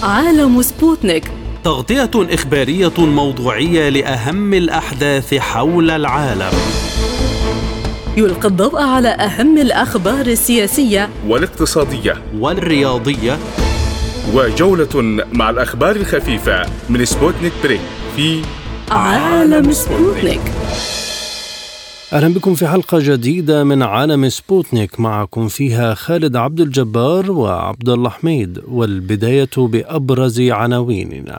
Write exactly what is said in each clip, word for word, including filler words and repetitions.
عالم سبوتنيك، تغطية إخبارية موضوعية لأهم الأحداث حول العالم. يلقي الضوء على أهم الأخبار السياسية والاقتصادية والرياضية، وجولة مع الأخبار الخفيفة من سبوتنيك بريك في عالم سبوتنيك. أهلا بكم في حلقة جديدة من عالم سبوتنيك، معكم فيها خالد عبد الجبار وعبد الله حميد، والبداية بأبرز عناويننا.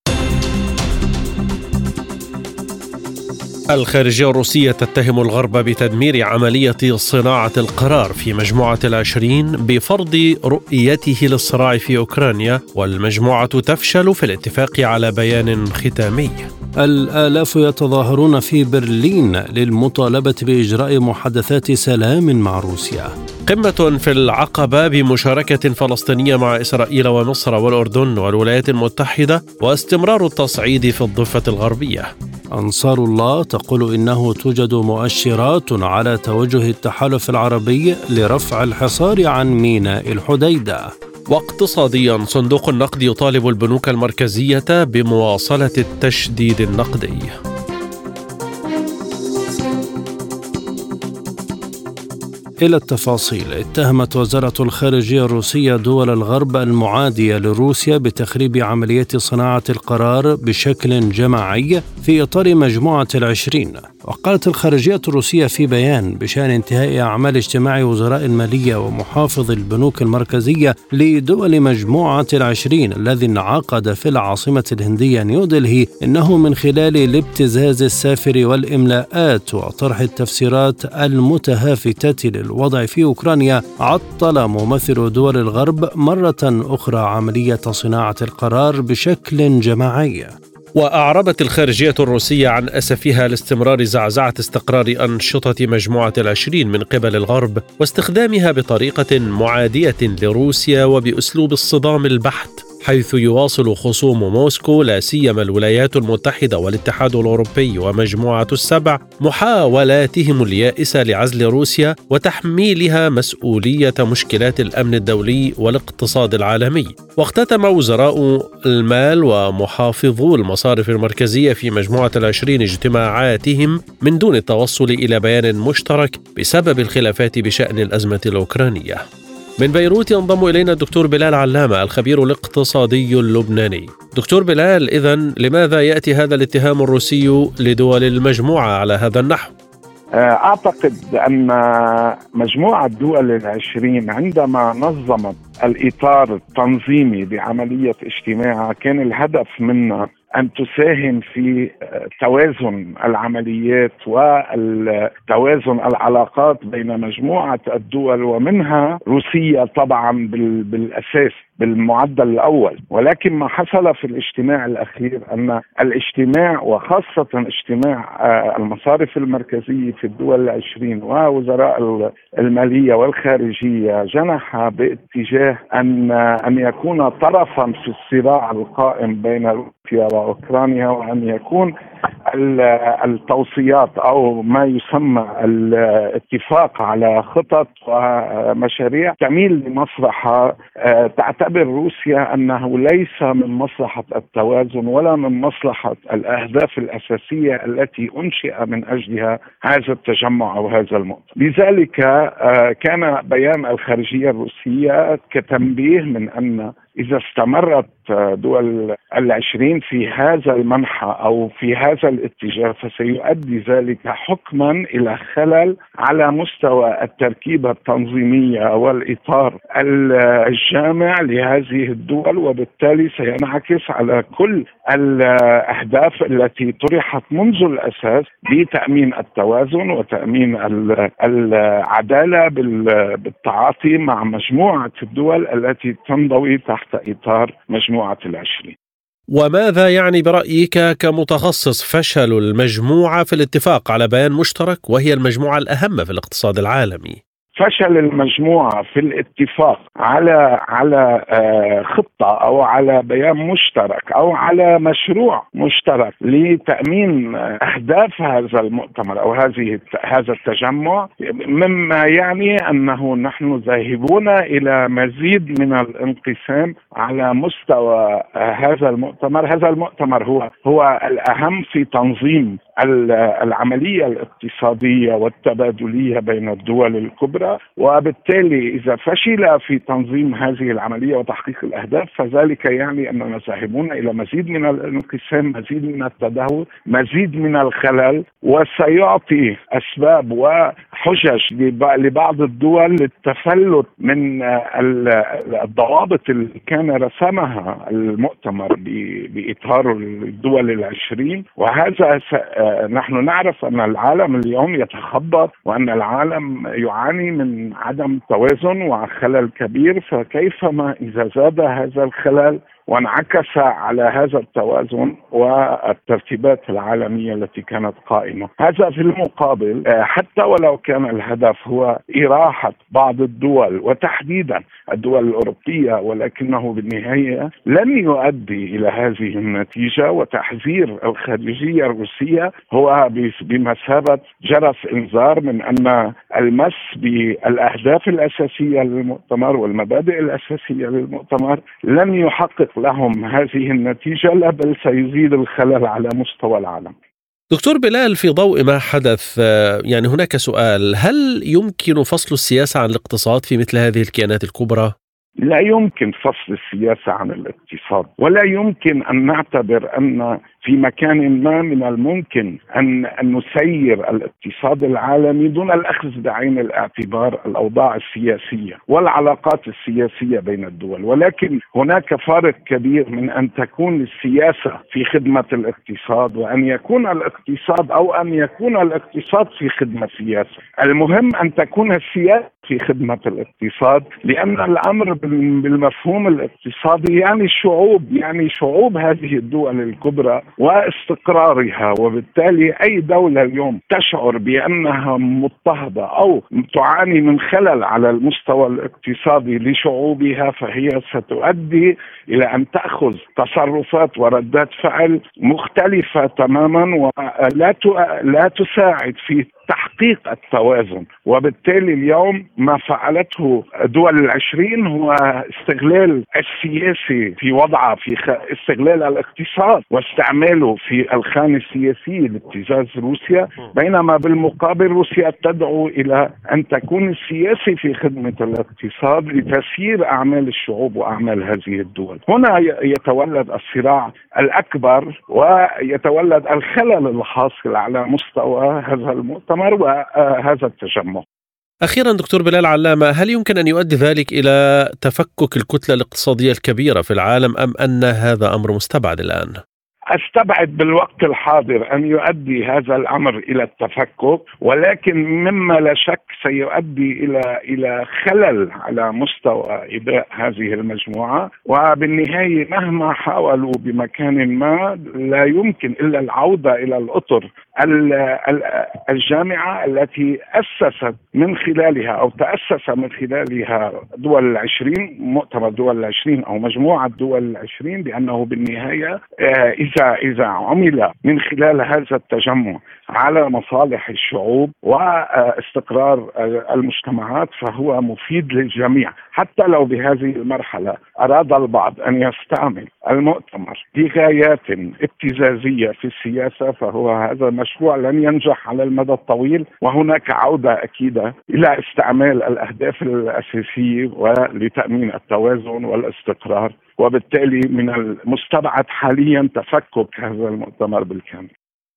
الخارجية الروسية تتهم الغرب بتدمير عملية صناعة القرار في مجموعة العشرين بفرض رؤيته للصراع في أوكرانيا، والمجموعة تفشل في الاتفاق على بيان ختامي. الآلاف يتظاهرون في برلين للمطالبة بإجراء محادثات سلام مع روسيا. قمة في العقبة بمشاركة فلسطينية مع إسرائيل ومصر والأردن والولايات المتحدة، واستمرار التصعيد في الضفة الغربية. أنصار الله تقول إنه توجد مؤشرات على توجه التحالف العربي لرفع الحصار عن ميناء الحديدة. واقتصاديا، صندوق النقد يطالب البنوك المركزية بمواصلة التشديد النقدي. إلى التفاصيل. اتهمت وزارة الخارجية الروسية دول الغرب المعادية لروسيا بتخريب عملية صناعة القرار بشكل جماعي في إطار مجموعة العشرين. وقالت الخارجية الروسية في بيان بشأن انتهاء أعمال اجتماع وزراء المالية ومحافظ البنوك المركزية لدول مجموعة العشرين الذي انعقد في العاصمة الهندية نيودلهي، إنه من خلال الابتزاز السافر والإملاءات وطرح التفسيرات المتهافتة للوضع في أوكرانيا، عطل ممثل دول الغرب مرة أخرى عملية صناعة القرار بشكل جماعي. وأعربت الخارجية الروسية عن أسفها لاستمرار زعزعة استقرار أنشطة مجموعة العشرين من قبل الغرب، واستخدامها بطريقة معادية لروسيا وبأسلوب الصدام البحت، حيث يواصل خصوم موسكو لا سيما الولايات المتحدة والاتحاد الأوروبي ومجموعة السبع محاولاتهم اليائسة لعزل روسيا وتحميلها مسؤولية مشكلات الأمن الدولي والاقتصاد العالمي. واختتم وزراء المال ومحافظو المصارف المركزية في مجموعة العشرين اجتماعاتهم من دون التوصل إلى بيان مشترك بسبب الخلافات بشأن الأزمة الأوكرانية. من بيروت ينضم إلينا الدكتور بلال علامة، الخبير الاقتصادي اللبناني. دكتور بلال، إذن لماذا يأتي هذا الاتهام الروسي لدول المجموعة على هذا النحو؟ أعتقد أن مجموعة دول العشرين عندما نظمت الإطار التنظيمي بعملية اجتماعها كان الهدف منها أن تساهم في توازن العمليات وتوازن العلاقات بين مجموعة الدول، ومنها روسيا طبعا بالأساس بالمعدل الأول. ولكن ما حصل في الاجتماع الأخير أن الاجتماع وخاصة اجتماع المصارف المركزية في الدول العشرين ووزراء المالية والخارجية جنح باتجاه أن أن يكون طرفا في الصراع القائم بين روسيا وأوكرانيا، وأن يكون التوصيات أو ما يسمى الاتفاق على خطط ومشاريع تميل لمصلحة تعتبر روسيا أنه ليس من مصلحة التوازن ولا من مصلحة الأهداف الأساسية التي أنشئ من أجلها هذا التجمع أو هذا المؤتمر. لذلك كان بيان الخارجية الروسية كتنبيه من أن إذا استمرت دول العشرين في هذا المنحى أو في هذا الاتجاه فسيؤدي ذلك حكما إلى خلل على مستوى التركيبة التنظيمية والإطار الجامع لهذه الدول، وبالتالي سينعكس على كل الأهداف التي طرحت منذ الأساس بتأمين التوازن وتأمين العدالة بالتعاطي مع مجموعة الدول التي تنضوي تحت إطار مجموعة العشرين. وماذا يعني برأيك كمتخصص فشل المجموعة في الاتفاق على بيان مشترك وهي المجموعة الأهم في الاقتصاد العالمي؟ فشل المجموعة في الاتفاق على على خطة أو على بيان مشترك أو على مشروع مشترك لتأمين أهداف هذا المؤتمر أو هذه هذا التجمع، مما يعني أنه نحن ذاهبون إلى مزيد من الانقسام على مستوى هذا المؤتمر. هذا المؤتمر هو هو الأهم في تنظيم العملية الاقتصادية والتبادلية بين الدول الكبرى، وبالتالي إذا فشل في تنظيم هذه العملية وتحقيق الأهداف فذلك يعني أننا ذاهبون إلى مزيد من الانقسام، مزيد من التدهور، مزيد من الخلل، وسيعطي أسباب وحجج لبعض الدول للتفلت من الضوابط اللي كان رسمها المؤتمر بإطار الدول العشرين. وهذا نحن نعرف أن العالم اليوم يتخبط وأن العالم يعاني من عدم توازن وخلل كبير، فكيفما إذا زاد هذا الخلل وانعكس على هذا التوازن والترتيبات العالمية التي كانت قائمة. هذا في المقابل حتى ولو كان الهدف هو إراحة بعض الدول وتحديدا الدول الأوروبية، ولكنه بالنهاية لن يؤدي إلى هذه النتيجة، وتحذير الخارجية الروسية هو بمثابة جرس إنذار من أن المس بالأهداف الأساسية للمؤتمر والمبادئ الأساسية للمؤتمر لن يحقق لهم هذه النتيجة، لا بل سيزيد الخلل على مستوى العالم. دكتور بلال، في ضوء ما حدث يعني هناك سؤال: هل يمكن فصل السياسة عن الاقتصاد في مثل هذه الكيانات الكبرى؟ لا يمكن فصل السياسة عن الاقتصاد، ولا يمكن أن نعتبر أن في مكان ما من الممكن أن أن نسير الاقتصاد العالمي دون الأخذ بعين الاعتبار الأوضاع السياسية والعلاقات السياسية بين الدول. ولكن هناك فارق كبير من أن تكون السياسة في خدمة الاقتصاد وأن يكون الاقتصاد أو أن يكون الاقتصاد في خدمة السياسة. المهم أن تكون السياسة في خدمة الاقتصاد، لأن الأمر بالمفهوم الاقتصادي يعني الشعوب يعني شعوب هذه الدول الكبرى واستقرارها، وبالتالي أي دولة اليوم تشعر بأنها مضطهدة أو تعاني من خلل على المستوى الاقتصادي لشعوبها فهي ستؤدي إلى أن تأخذ تصرفات وردات فعل مختلفة تماما ولا لا تساعد في تحقيق التوازن. وبالتالي اليوم ما فعلته دول العشرين هو استغلال السياسي في وضعه في استغلال الاقتصاد واستعماله في الخانة السياسية لابتزاز روسيا، بينما بالمقابل روسيا تدعو إلى أن تكون السياسي في خدمة الاقتصاد لتسيير أعمال الشعوب وأعمال هذه الدول. هنا يتولد الصراع الأكبر ويتولد الخلل الحاصل على مستوى هذا المؤتمر وهذا التجمع. أخيرا دكتور بلال علامة، هل يمكن أن يؤدي ذلك إلى تفكك الكتلة الاقتصادية الكبيرة في العالم أم أن هذا أمر مستبعد الآن؟ أستبعد بالوقت الحاضر أن يؤدي هذا الأمر إلى التفكك، ولكن مما لا شك سيؤدي إلى إلى خلل على مستوى إداء هذه المجموعة، وبالنهاية مهما حاولوا بمكان ما لا يمكن إلا العودة إلى الأطر الجامعة التي أسست من خلالها أو تأسس من خلالها دول العشرين، مؤتمر دول العشرين أو مجموعة دول العشرين، بأنه بالنهاية إذا إذا عمل من خلال هذا التجمع على مصالح الشعوب واستقرار المجتمعات فهو مفيد للجميع. حتى لو بهذه المرحلة أراد البعض أن يستعمل المؤتمر لغايات ابتزازية في السياسة فهو هذا مشروع لن ينجح على المدى الطويل، وهناك عودة أكيدة إلى استعمال الأهداف الأساسية ولتأمين التوازن والاستقرار، وبالتالي من المستبعد حاليا تفكك هذا المؤتمر بالكامل.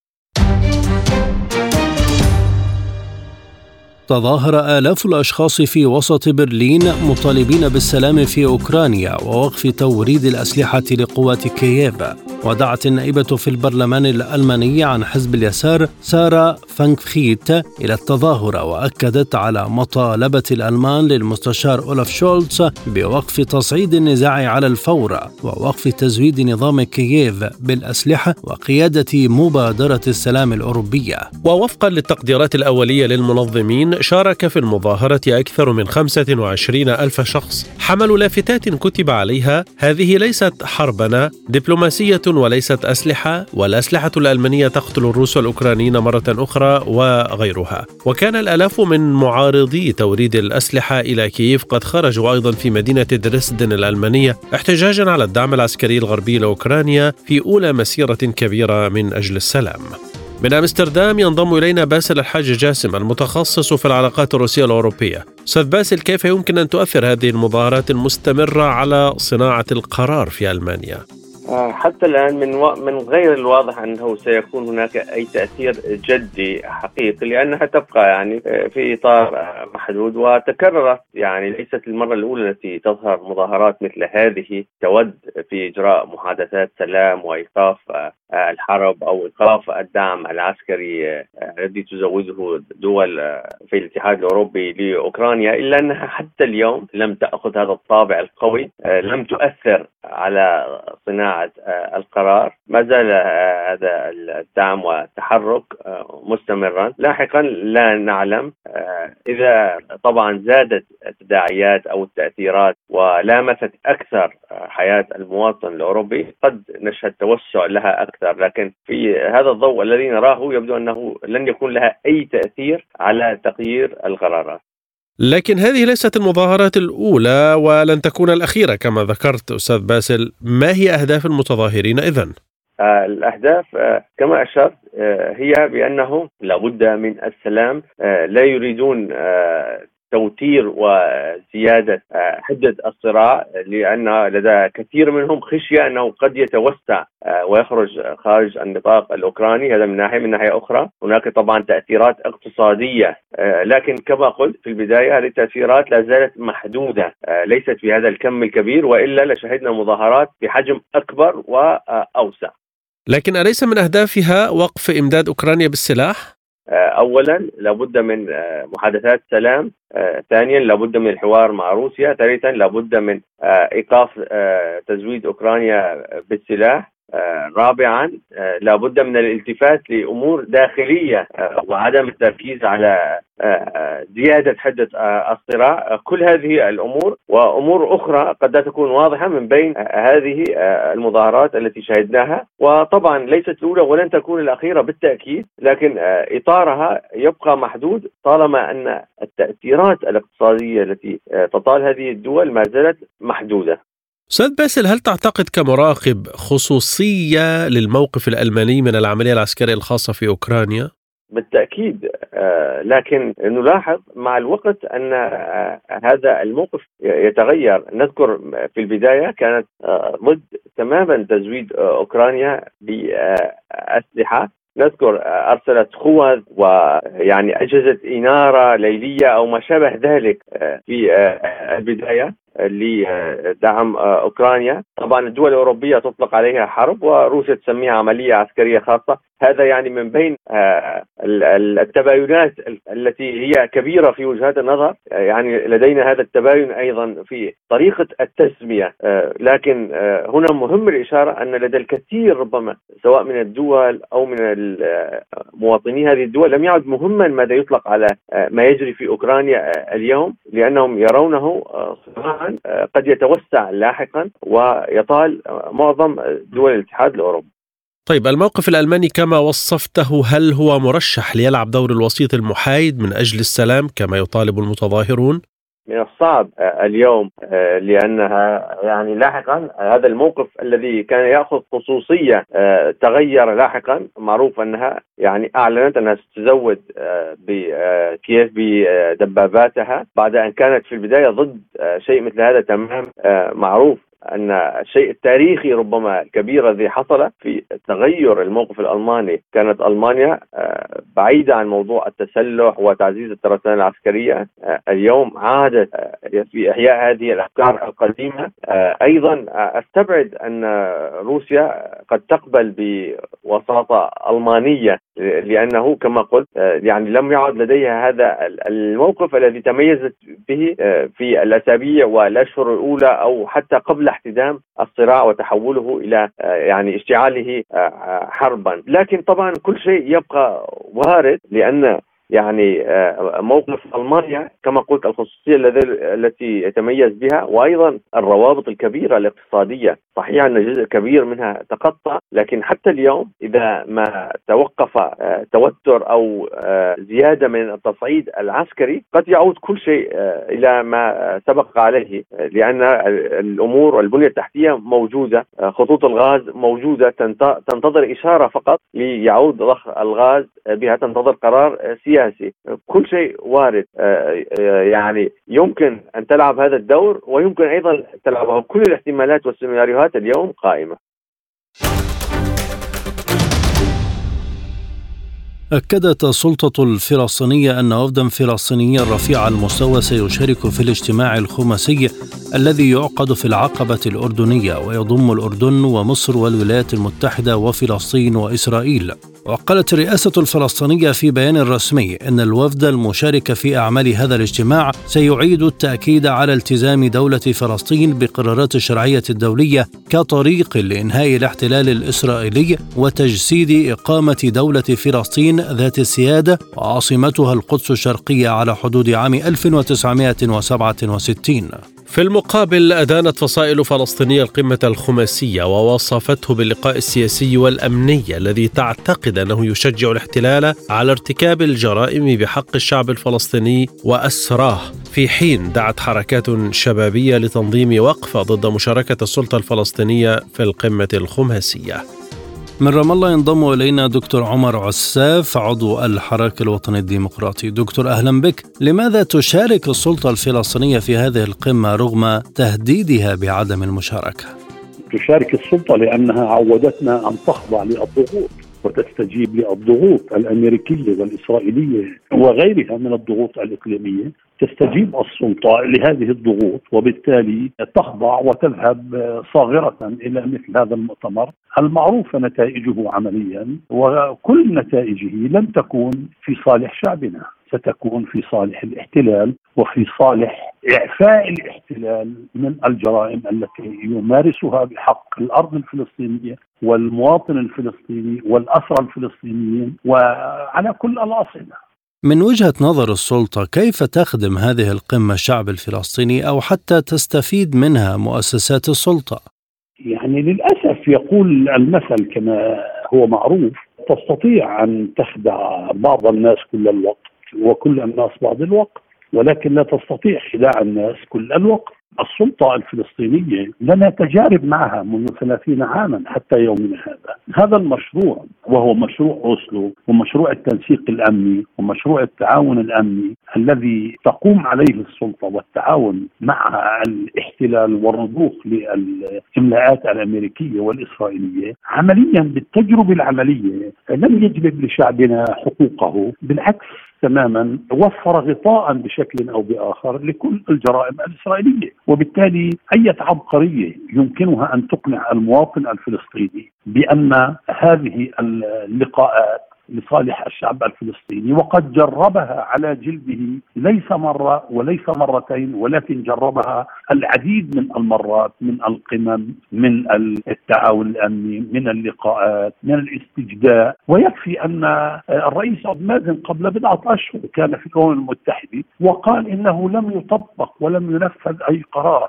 تظاهر آلاف الأشخاص في وسط برلين مطالبين بالسلام في أوكرانيا ووقف توريد الأسلحة لقوات كييف. ودعت النائبة في البرلمان الألماني عن حزب اليسار سارة فانكفخيت إلى التظاهر، وأكدت على مطالبة الألمان للمستشار أولاف شولتز بوقف تصعيد النزاع على الفور ووقف تزويد نظام كييف بالأسلحة وقيادة مبادرة السلام الأوروبية. ووفقا للتقديرات الأولية للمنظمين شارك في المظاهرة أكثر من خمسة وعشرين ألف شخص حملوا لافتات كتب عليها: هذه ليست حربنا، دبلوماسية وليست أسلحة، والأسلحة الألمانية تقتل الروس والأوكرانيين مرة أخرى، وغيرها. وكان الآلاف من معارضي توريد الأسلحة إلى كييف قد خرجوا أيضا في مدينة دريسدن الألمانية احتجاجا على الدعم العسكري الغربي لأوكرانيا في أولى مسيرة كبيرة من أجل السلام. من أمستردام ينضم إلينا باسل الحاج جاسم المتخصص في العلاقات الروسية الأوروبية. أستاذ باسل، كيف يمكن أن تؤثر هذه المظاهرات المستمرة على صناعة القرار في ألمانيا؟ حتى الآن من و... من غير الواضح أنه سيكون هناك أي تأثير جدي حقيقي، لأنها تبقى يعني في إطار محدود. وتكررت، يعني ليست المرة الأولى التي تظهر مظاهرات مثل هذه تود في إجراء محادثات سلام وإيقاف الحرب أو إيقاف الدعم العسكري الذي تزوده دول في الاتحاد الأوروبي لأوكرانيا، إلا أنها حتى اليوم لم تأخذ هذا الطابع القوي، لم تؤثر على صناعة القرار. ما زال هذا الدعم والتحرك مستمرا. لاحقا لا نعلم إذا طبعا زادت التداعيات أو التأثيرات ولامست أكثر حياة المواطن الأوروبي قد نشهد توسع لها أكثر، لكن في هذا الضوء الذي نراه يبدو أنه لن يكون لها أي تأثير على تغيير القرارات. لكن هذه ليست المظاهرات الأولى ولن تكون الأخيرة كما ذكرت أستاذ باسل. ما هي أهداف المتظاهرين إذن؟ آه الأهداف آه كما أشرت آه هي بأنه لابد من السلام. آه لا يريدون آه توتير وزيادة حدة الصراع، لأن لدى كثير منهم خشية أنه قد يتوسع ويخرج خارج النطاق الأوكراني. هذا من ناحية. من ناحية أخرى هناك طبعا تأثيرات اقتصادية، لكن كما قلت في البداية هذه التأثيرات لا زالت محدودة، ليست في هذا الكم الكبير، وإلا لشهدنا مظاهرات بحجم أكبر وأوسع. لكن أليس من أهدافها وقف إمداد أوكرانيا بالسلاح؟ أولا لابد من محادثات سلام، ثانيا لابد من الحوار مع روسيا، ثالثا لابد من إيقاف تزويد أوكرانيا بالسلاح، رابعا لابد من الالتفات لأمور داخلية وعدم التركيز على زيادة حدة الصراع. كل هذه الأمور وأمور أخرى قد لا تكون واضحة من بين هذه المظاهرات التي شاهدناها، وطبعا ليست الأولى ولن تكون الأخيرة بالتأكيد، لكن إطارها يبقى محدود طالما أن التأثيرات الاقتصادية التي تطال هذه الدول ما زالت محدودة. أستاذ باسل، هل تعتقد كمراقب خصوصية للموقف الألماني من العملية العسكرية الخاصة في أوكرانيا؟ بالتأكيد، آه لكن نلاحظ مع الوقت أن آه هذا الموقف يتغير. نذكر في البداية كانت آه ضد تماما تزويد آه أوكرانيا بأسلحة. نذكر آه أرسلت خوذ ويعني أجهزة إنارة ليلية أو ما شابه ذلك آه في آه البداية لدعم أوكرانيا. طبعا الدول الأوروبية تطلق عليها حرب وروسيا تسميها عملية عسكرية خاصة. هذا يعني من بين التباينات التي هي كبيرة في وجهات النظر. يعني لدينا هذا التباين أيضا في طريقة التسمية، لكن هنا مهم الإشارة أن لدى الكثير ربما سواء من الدول أو من مواطني هذه الدول لم يعد مهما ماذا يطلق على ما يجري في أوكرانيا اليوم، لأنهم يرونه صراعا قد يتوسع لاحقا ويطال معظم دول الاتحاد الأوروبي. طيب، الموقف الألماني كما وصفته هل هو مرشح ليلعب دور الوسيط المحايد من أجل السلام كما يطالب المتظاهرون؟ من الصعب اليوم، لأنها يعني لاحقا هذا الموقف الذي كان يأخذ خصوصية تغير لاحقا. معروف أنها يعني أعلنت أنها ستزود بكييف بدباباتها بعد أن كانت في البداية ضد شيء مثل هذا تمام. معروف أن الشيء التاريخي ربما الكبير الذي حصل في تغير الموقف الألماني، كانت ألمانيا بعيدة عن موضوع التسلح وتعزيز الترسانة العسكرية، اليوم عادت في إحياء هذه الأفكار القديمة. أيضا أستبعد أن روسيا قد تقبل بوساطة ألمانية، لأنه كما قلت يعني لم يعد لديها هذا الموقف الذي تميزت به في الأسابيع والأشهر الأولى أو حتى قبل احتدام الصراع وتحوله إلى يعني اشتعاله حربا. لكن طبعا كل شيء يبقى وارد، لأن يعني موقف ألمانيا كما قلت الخصوصية التي يتميز بها، وأيضا الروابط الكبيرة الاقتصادية. صحيح أن جزء كبير منها تقطع، لكن حتى اليوم إذا ما توقف توتر أو زيادة من التصعيد العسكري قد يعود كل شيء إلى ما سبق عليه، لأن الأمور والبنية التحتية موجودة، خطوط الغاز موجودة تنتظر إشارة فقط ليعود ضخ الغاز بها، تنتظر قرار سياسي. كل شيء وارد، يعني يمكن أن تلعب هذا الدور ويمكن أيضا تلعبه. كل الاحتمالات والسيناريوهات اليوم قائمة. أكدت السلطة الفلسطينية أن وفدا فلسطينيا رفيع المستوى سيشارك في الاجتماع الخماسي الذي يعقد في العقبة الأردنية ويضم الأردن ومصر والولايات المتحدة وفلسطين وإسرائيل. وقالت الرئاسة الفلسطينية في بيان رسمي أن الوفد المشارك في أعمال هذا الاجتماع سيعيد التأكيد على التزام دولة فلسطين بقرارات الشرعية الدولية كطريق لإنهاء الاحتلال الإسرائيلي وتجسيد إقامة دولة فلسطين ذات السيادة وعاصمتها القدس الشرقية على حدود عام ألف وتسعمائة وسبعة وستين. في المقابل أدانت فصائل فلسطينية القمة الخماسية ووصفته باللقاء السياسي والأمني الذي تعتقد أنه يشجع الاحتلال على ارتكاب الجرائم بحق الشعب الفلسطيني وأسراه، في حين دعت حركات شبابية لتنظيم وقفة ضد مشاركة السلطة الفلسطينية في القمة الخماسية. من رام الله ينضم إلينا دكتور عمر عساف عضو الحراك الوطني الديمقراطي. دكتور أهلا بك. لماذا تشارك السلطة الفلسطينية في هذه القمة رغم تهديدها بعدم المشاركة؟ تشارك السلطة لأنها عودتنا أن تخضع للضغوط وتستجيب للضغوط الأمريكية والإسرائيلية وغيرها من الضغوط الإقليمية. تستجيب السلطة لهذه الضغوط وبالتالي تخضع وتذهب صاغرة إلى مثل هذا المؤتمر المعروف نتائجه عمليا، وكل نتائجه لن تكون في صالح شعبنا، ستكون في صالح الاحتلال وفي صالح إعفاء الاحتلال من الجرائم التي يمارسها بحق الأرض الفلسطينية والمواطن الفلسطيني والأسرى الفلسطينيين وعلى كل الأصعدة. من وجهة نظر السلطة كيف تخدم هذه القمة الشعب الفلسطيني أو حتى تستفيد منها مؤسسات السلطة؟ يعني للأسف يقول المثل كما هو معروف: تستطيع أن تخدع بعض الناس كل الوقت وكل الناس بعض الوقت، ولكن لا تستطيع خداع الناس كل الوقت. السلطة الفلسطينية لنا تجارب معها منذ ثلاثين عاما حتى يومنا هذا. هذا المشروع وهو مشروع أوسلو ومشروع التنسيق الأمني ومشروع التعاون الأمني الذي تقوم عليه السلطة والتعاون مع الاحتلال والرضوخ للإملاءات الأمريكية والإسرائيلية، عمليا بالتجربة العملية لم يجلب لشعبنا حقوقه، بالعكس تماما وفر غطاء بشكل أو بآخر لكل الجرائم الإسرائيلية. وبالتالي أي عبقرية يمكنها أن تقنع المواطن الفلسطيني بأن هذه اللقاءات لصالح الشعب الفلسطيني، وقد جربها على جلده ليس مرة وليس مرتين، ولكن جربها العديد من المرات، من القمم، من التعاون الأمني، من اللقاءات، من الاستجداء. ويكفي أن الرئيس عبد المازن قبل بضعة أشهر كان في الأمم المتحدة وقال إنه لم يطبق ولم ينفذ أي قرار،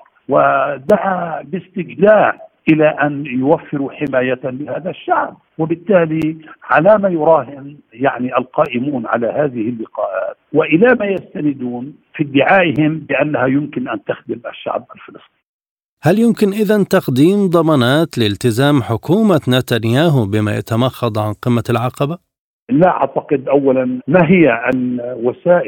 ودعا باستجداء إلى أن يوفروا حماية لهذا الشعب. وبالتالي على ما يراهن يعني القائمون على هذه اللقاءات وإلى ما يستندون في ادعائهم بأنها يمكن أن تخدم الشعب الفلسطيني. هل يمكن إذن تقديم ضمانات لالتزام حكومة نتنياهو بما يتمخض عن قمة العقبة؟ لا أعتقد. أولا، ما هي الوسائل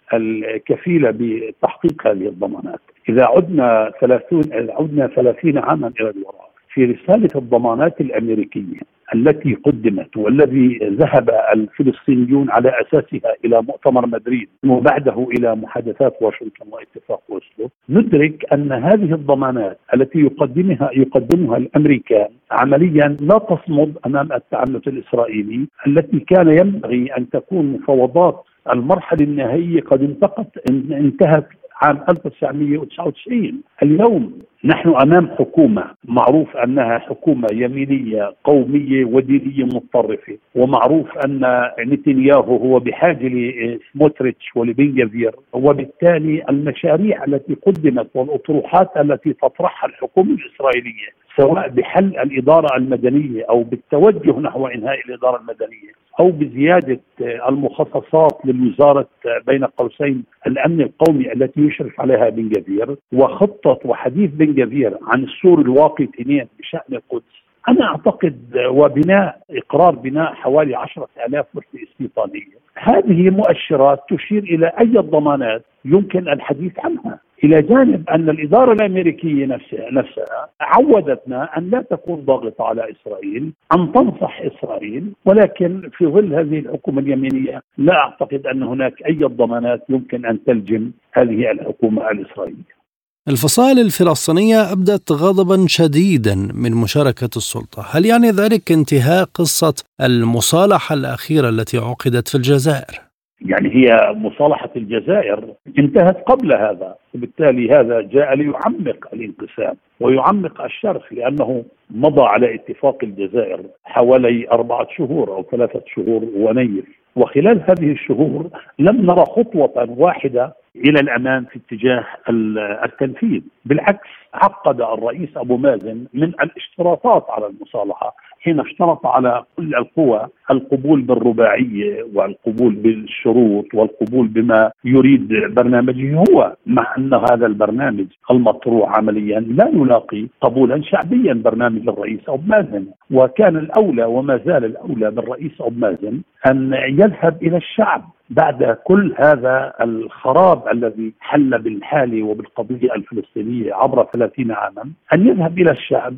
الكفيلة بتحقيق هذه الضمانات. إذا عدنا ثلاثين عدنا ثلاثين عاما إلى الوراء في رسالة الضمانات الأمريكية التي قدمت والذي ذهب الفلسطينيون على أساسها إلى مؤتمر مدريد وبعده إلى محادثات واشنطن واتفاق أوسلو، ندرك أن هذه الضمانات التي يقدمها يقدمها الأمريكان عمليا لا تصمد أمام التعنت الإسرائيلي التي كان ينبغي أن تكون مفاوضات المرحلة النهائية قد انتقت انتهت عام ألف وتسعمئة وتسعة وتسعين. اليوم نحن أمام حكومة معروف أنها حكومة يمينية قومية ودينية متطرفة، ومعروف أن نتنياهو هو بحاجة لسموتريتش ولبنغافير، وبالتالي المشاريع التي قدمت والأطروحات التي تطرحها الحكومة الإسرائيلية سواء بحل الإدارة المدنية أو بالتوجه نحو إنهاء الإدارة المدنية أو بزيادة المخصصات للوزارة بين قوسين الأمن القومي التي يشرف عليها بنغافير، وخطة وحديث بنغافير عن السور الواقي اثنين بشأن القدس، أنا أعتقد وبناء إقرار بناء حوالي عشرة آلاف وحدة استيطانية، هذه مؤشرات تشير إلى أي ضمانات يمكن الحديث عنها، إلى جانب أن الإدارة الأمريكية نفسها, نفسها عودتنا أن لا تكون ضاغطة على إسرائيل، أن تنصح إسرائيل، ولكن في ظل هذه الحكومة اليمينية لا أعتقد أن هناك أي ضمانات يمكن أن تلجم هذه الحكومة الإسرائيلية. الفصائل الفلسطينية أبدت غضبا شديدا من مشاركة السلطة، هل يعني ذلك انتهاء قصة المصالحة الأخيرة التي عقدت في الجزائر؟ يعني هي مصالحة الجزائر انتهت قبل هذا، وبالتالي هذا جاء ليعمق الانقسام ويعمق الشرخ، لأنه مضى على اتفاق الجزائر حوالي أربعة شهور أو ثلاثة شهور ونيف، وخلال هذه الشهور لم نرى خطوة واحدة إلى الأمام في اتجاه التنفيذ، بالعكس عقد الرئيس أبو مازن من الاشتراطات على المصالحة حين اشترط على كل القوى القبول بالرباعية والقبول بالشروط والقبول بما يريد برنامجه هو، مع أن هذا البرنامج المطروح عمليا لا يلاقي قبولا شعبيا، برنامج الرئيس أبو مازن، وكان الأولى وما زال الأولى بالرئيس أبو مازن أن يذهب إلى الشعب بعد كل هذا الخراب الذي حل بالحالة وبالقضية الفلسطينية عبر ثلاثين عاما، أن يذهب إلى الشعب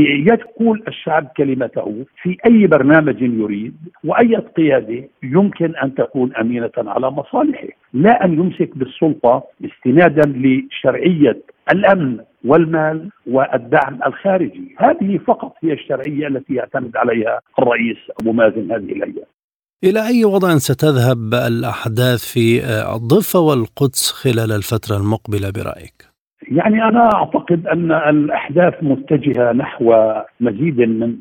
ليقول الشعب كلمته في أي برنامج يريد وأي قيادة يمكن أن تكون أمينة على مصالحه، لا أن يمسك بالسلطة استنادا لشرعية الأمن والمال والدعم الخارجي. هذه فقط هي الشرعية التي يعتمد عليها الرئيس أبو مازن هذه الأيام. إلى أي وضع ستذهب الأحداث في الضفة والقدس خلال الفترة المقبلة برأيك؟ يعني أنا أعتقد أن الأحداث متجهة نحو مزيد من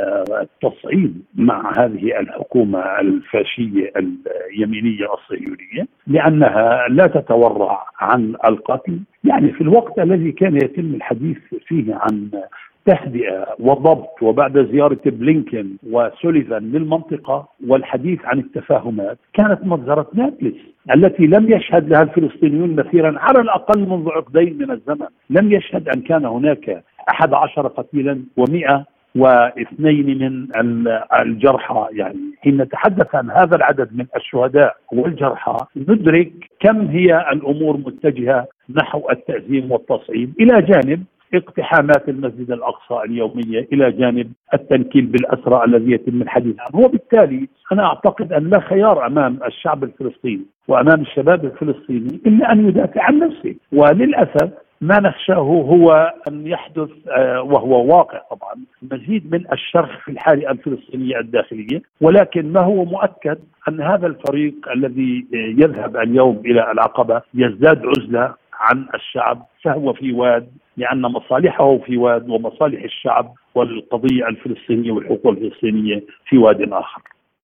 التصعيد مع هذه الحكومة الفاشية اليمينية الصهيونية، لأنها لا تتورع عن القتل. يعني في الوقت الذي كان يتم الحديث فيه عن تهدئة وضبط وبعد زيارة بلينكن وسوليفان للمنطقة والحديث عن التفاهمات، كانت مجزرة نابلس التي لم يشهد لها الفلسطينيون مثيرا على الأقل منذ عقدين من الزمن، لم يشهد أن كان هناك أحد عشر قتيلا ومئة واثنين من الجرحى. يعني حين نتحدث عن هذا العدد من الشهداء والجرحى ندرك كم هي الأمور متجهة نحو التأزيم والتصعيد، إلى جانب اقتحامات المسجد الأقصى اليومية، إلى جانب التنكيل بالأسرى الذي يتم الحديث عنه. وبالتالي أنا أعتقد أن لا خيار أمام الشعب الفلسطيني وأمام الشباب الفلسطيني إلا أن يدافع عن نفسه، وللأسف ما نخشاه هو أن يحدث وهو واقع طبعا مزيد من الشرخ في الحالة الفلسطينية الداخلية، ولكن ما هو مؤكد أن هذا الفريق الذي يذهب اليوم إلى العقبة يزداد عزلة عن الشعب، فهو في واد، لأن مصالحه في واد ومصالح الشعب والقضية الفلسطينية والحقوق الفلسطينية في واد آخر.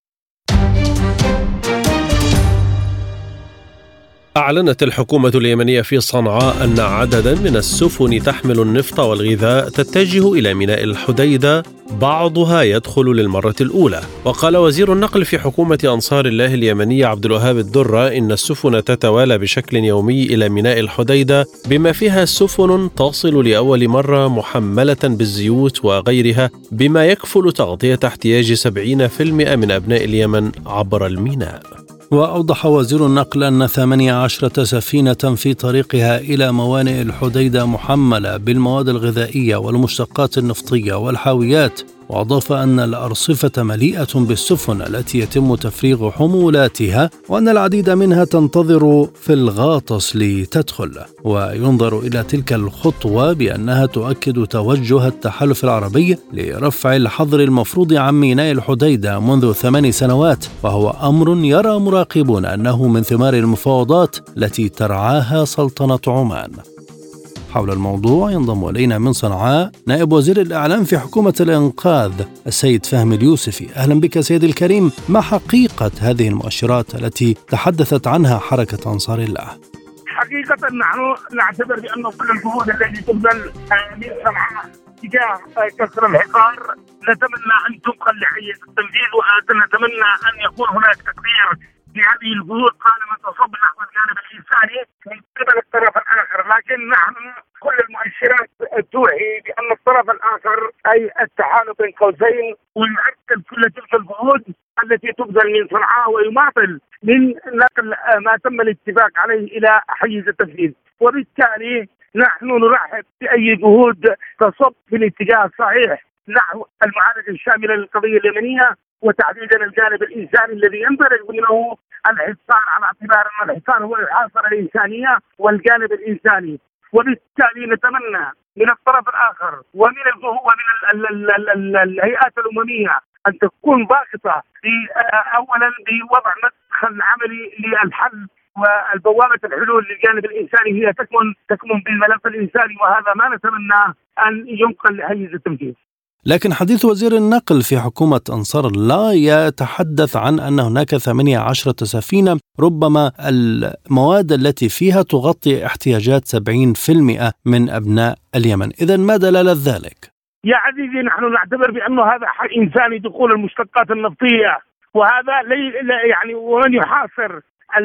أعلنت الحكومة اليمنية في صنعاء أن عددا من السفن تحمل النفط والغذاء تتجه إلى ميناء الحديدة، بعضها يدخل للمرة الأولى. وقال وزير النقل في حكومة أنصار الله اليمنية عبد الوهاب الدرة إن السفن تتوالى بشكل يومي إلى ميناء الحديدة، بما فيها سفن تصل لأول مرة محملة بالزيوت وغيرها، بما يكفل تغطية احتياج سبعين بالمئة من أبناء اليمن عبر الميناء. وأوضح وزير النقل أن ثمانية عشرة سفينة في طريقها إلى موانئ الحديدة محملة بالمواد الغذائية والمشتقات النفطية والحاويات، وأضاف أن الأرصفة مليئة بالسفن التي يتم تفريغ حمولاتها، وأن العديد منها تنتظر في الغاطس لتدخل. وينظر إلى تلك الخطوة بأنها تؤكد توجه التحالف العربي لرفع الحظر المفروض عن ميناء الحديدة منذ ثمان سنوات، وهو أمر يرى مراقبون أنه من ثمار المفاوضات التي ترعاها سلطنة عمان. حول الموضوع ينضم إلينا من صنعاء نائب وزير الإعلام في حكومة الإنقاذ السيد فهمي اليوسفي. أهلا بك سيدي الكريم. ما حقيقة هذه المؤشرات التي تحدثت عنها حركة أنصار الله؟ حقيقة نحن نعتبر بأن كل الجهود التي تبذل من صنعاء تجاه كسر الحصار نتمنى أن تبقى لحيز التنفيذ، ونتمنى أن يكون هناك تقدير لهذه الجهود طالما تصب نحو الجانب الإنساني من قبل الطرف الآخر. لكن نحن كل المؤشرات توحي بأن الطرف الآخر أي التحالف بين قوسين ويعكر كل تلك الجهود التي تبذل من صنعاء ويماطل من نقل ما تم الاتفاق عليه إلى حيز التنفيذ، وبالتالي نحن نرحب بأي جهود تصب في الاتجاه الصحيح نحو المعالجة الشاملة للقضية اليمنية، وتحديدا الجانب الإنساني الذي ينبرز منه الحصار، على اعتبار أن الحصار هو يحاصر الإنسانية والجانب الإنساني. وبالتالي نتمنى من الطرف الآخر ومن ومن الهيئات الأممية أن تكون باخطة في أولا بوضع مدخل عملي للحل، والبوابة الحلول للجانب الإنساني هي تكمن تكمن بالملف الإنساني، وهذا ما نتمنى أن ينقل لحيز التنفيذ. لكن حديث وزير النقل في حكومة أنصار الله يتحدث عن أن هناك ثمانية عشرة سفينة ربما المواد التي فيها تغطي احتياجات سبعين بالمئة من أبناء اليمن. إذن ما دلالة ذلك؟ يا عزيزي نحن نعتبر بأنه هذا حق إنساني دخول المشتقات النفطية، وهذا لي يعني ومن يحاصر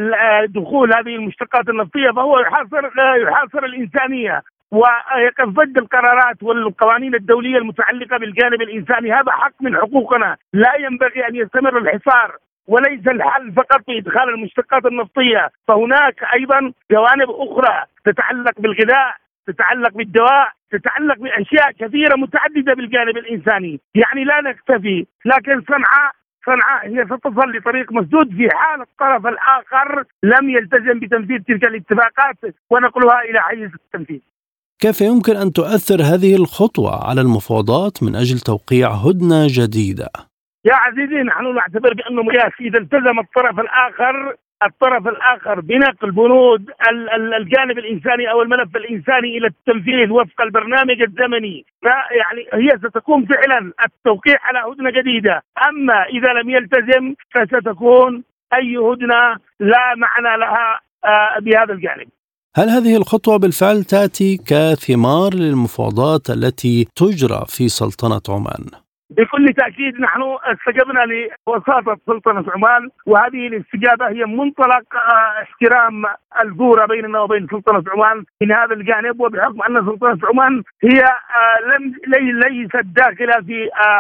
دخول هذه المشتقات النفطية فهو يحاصر يحاصر الإنسانية، ويقف ضد القرارات والقوانين الدولية المتعلقة بالجانب الإنساني. هذا حق من حقوقنا، لا ينبغي أن يستمر الحصار، وليس الحل فقط في إدخال المشتقات النفطية، فهناك أيضا جوانب أخرى تتعلق بالغذاء، تتعلق بالدواء، تتعلق بأشياء كثيرة متعددة بالجانب الإنساني. يعني لا نكتفي، لكن صنعاء صنعاء هي ستصل لطريق مسدود في حال الطرف الآخر لم يلتزم بتنفيذ تلك الاتفاقات ونقلها إلى حيز التنفيذ. كيف يمكن أن تؤثر هذه الخطوة على المفاوضات من أجل توقيع هدنة جديدة؟ يا عزيزي نحن نعتبر بأنه إذا التزم الطرف الآخر الطرف الآخر بنقل بنود الجانب الإنساني أو الملف الإنساني إلى التنفيذ وفق البرنامج الزمني، يعني هي ستكون فعلا التوقيع على هدنة جديدة. أما إذا لم يلتزم فستكون أي هدنة لا معنى لها بهذا الجانب. هل هذه الخطوة بالفعل تأتي كثمار للمفاوضات التي تجرى في سلطنة عمان؟ بكل تأكيد نحن استجبنا لوساطة سلطنة عمان، وهذه الاستجابة هي منطلق احترام الجورة بيننا وبين سلطنة عمان من هذا الجانب، وبحكم أن سلطنة عمان هي لم ليست داخلة في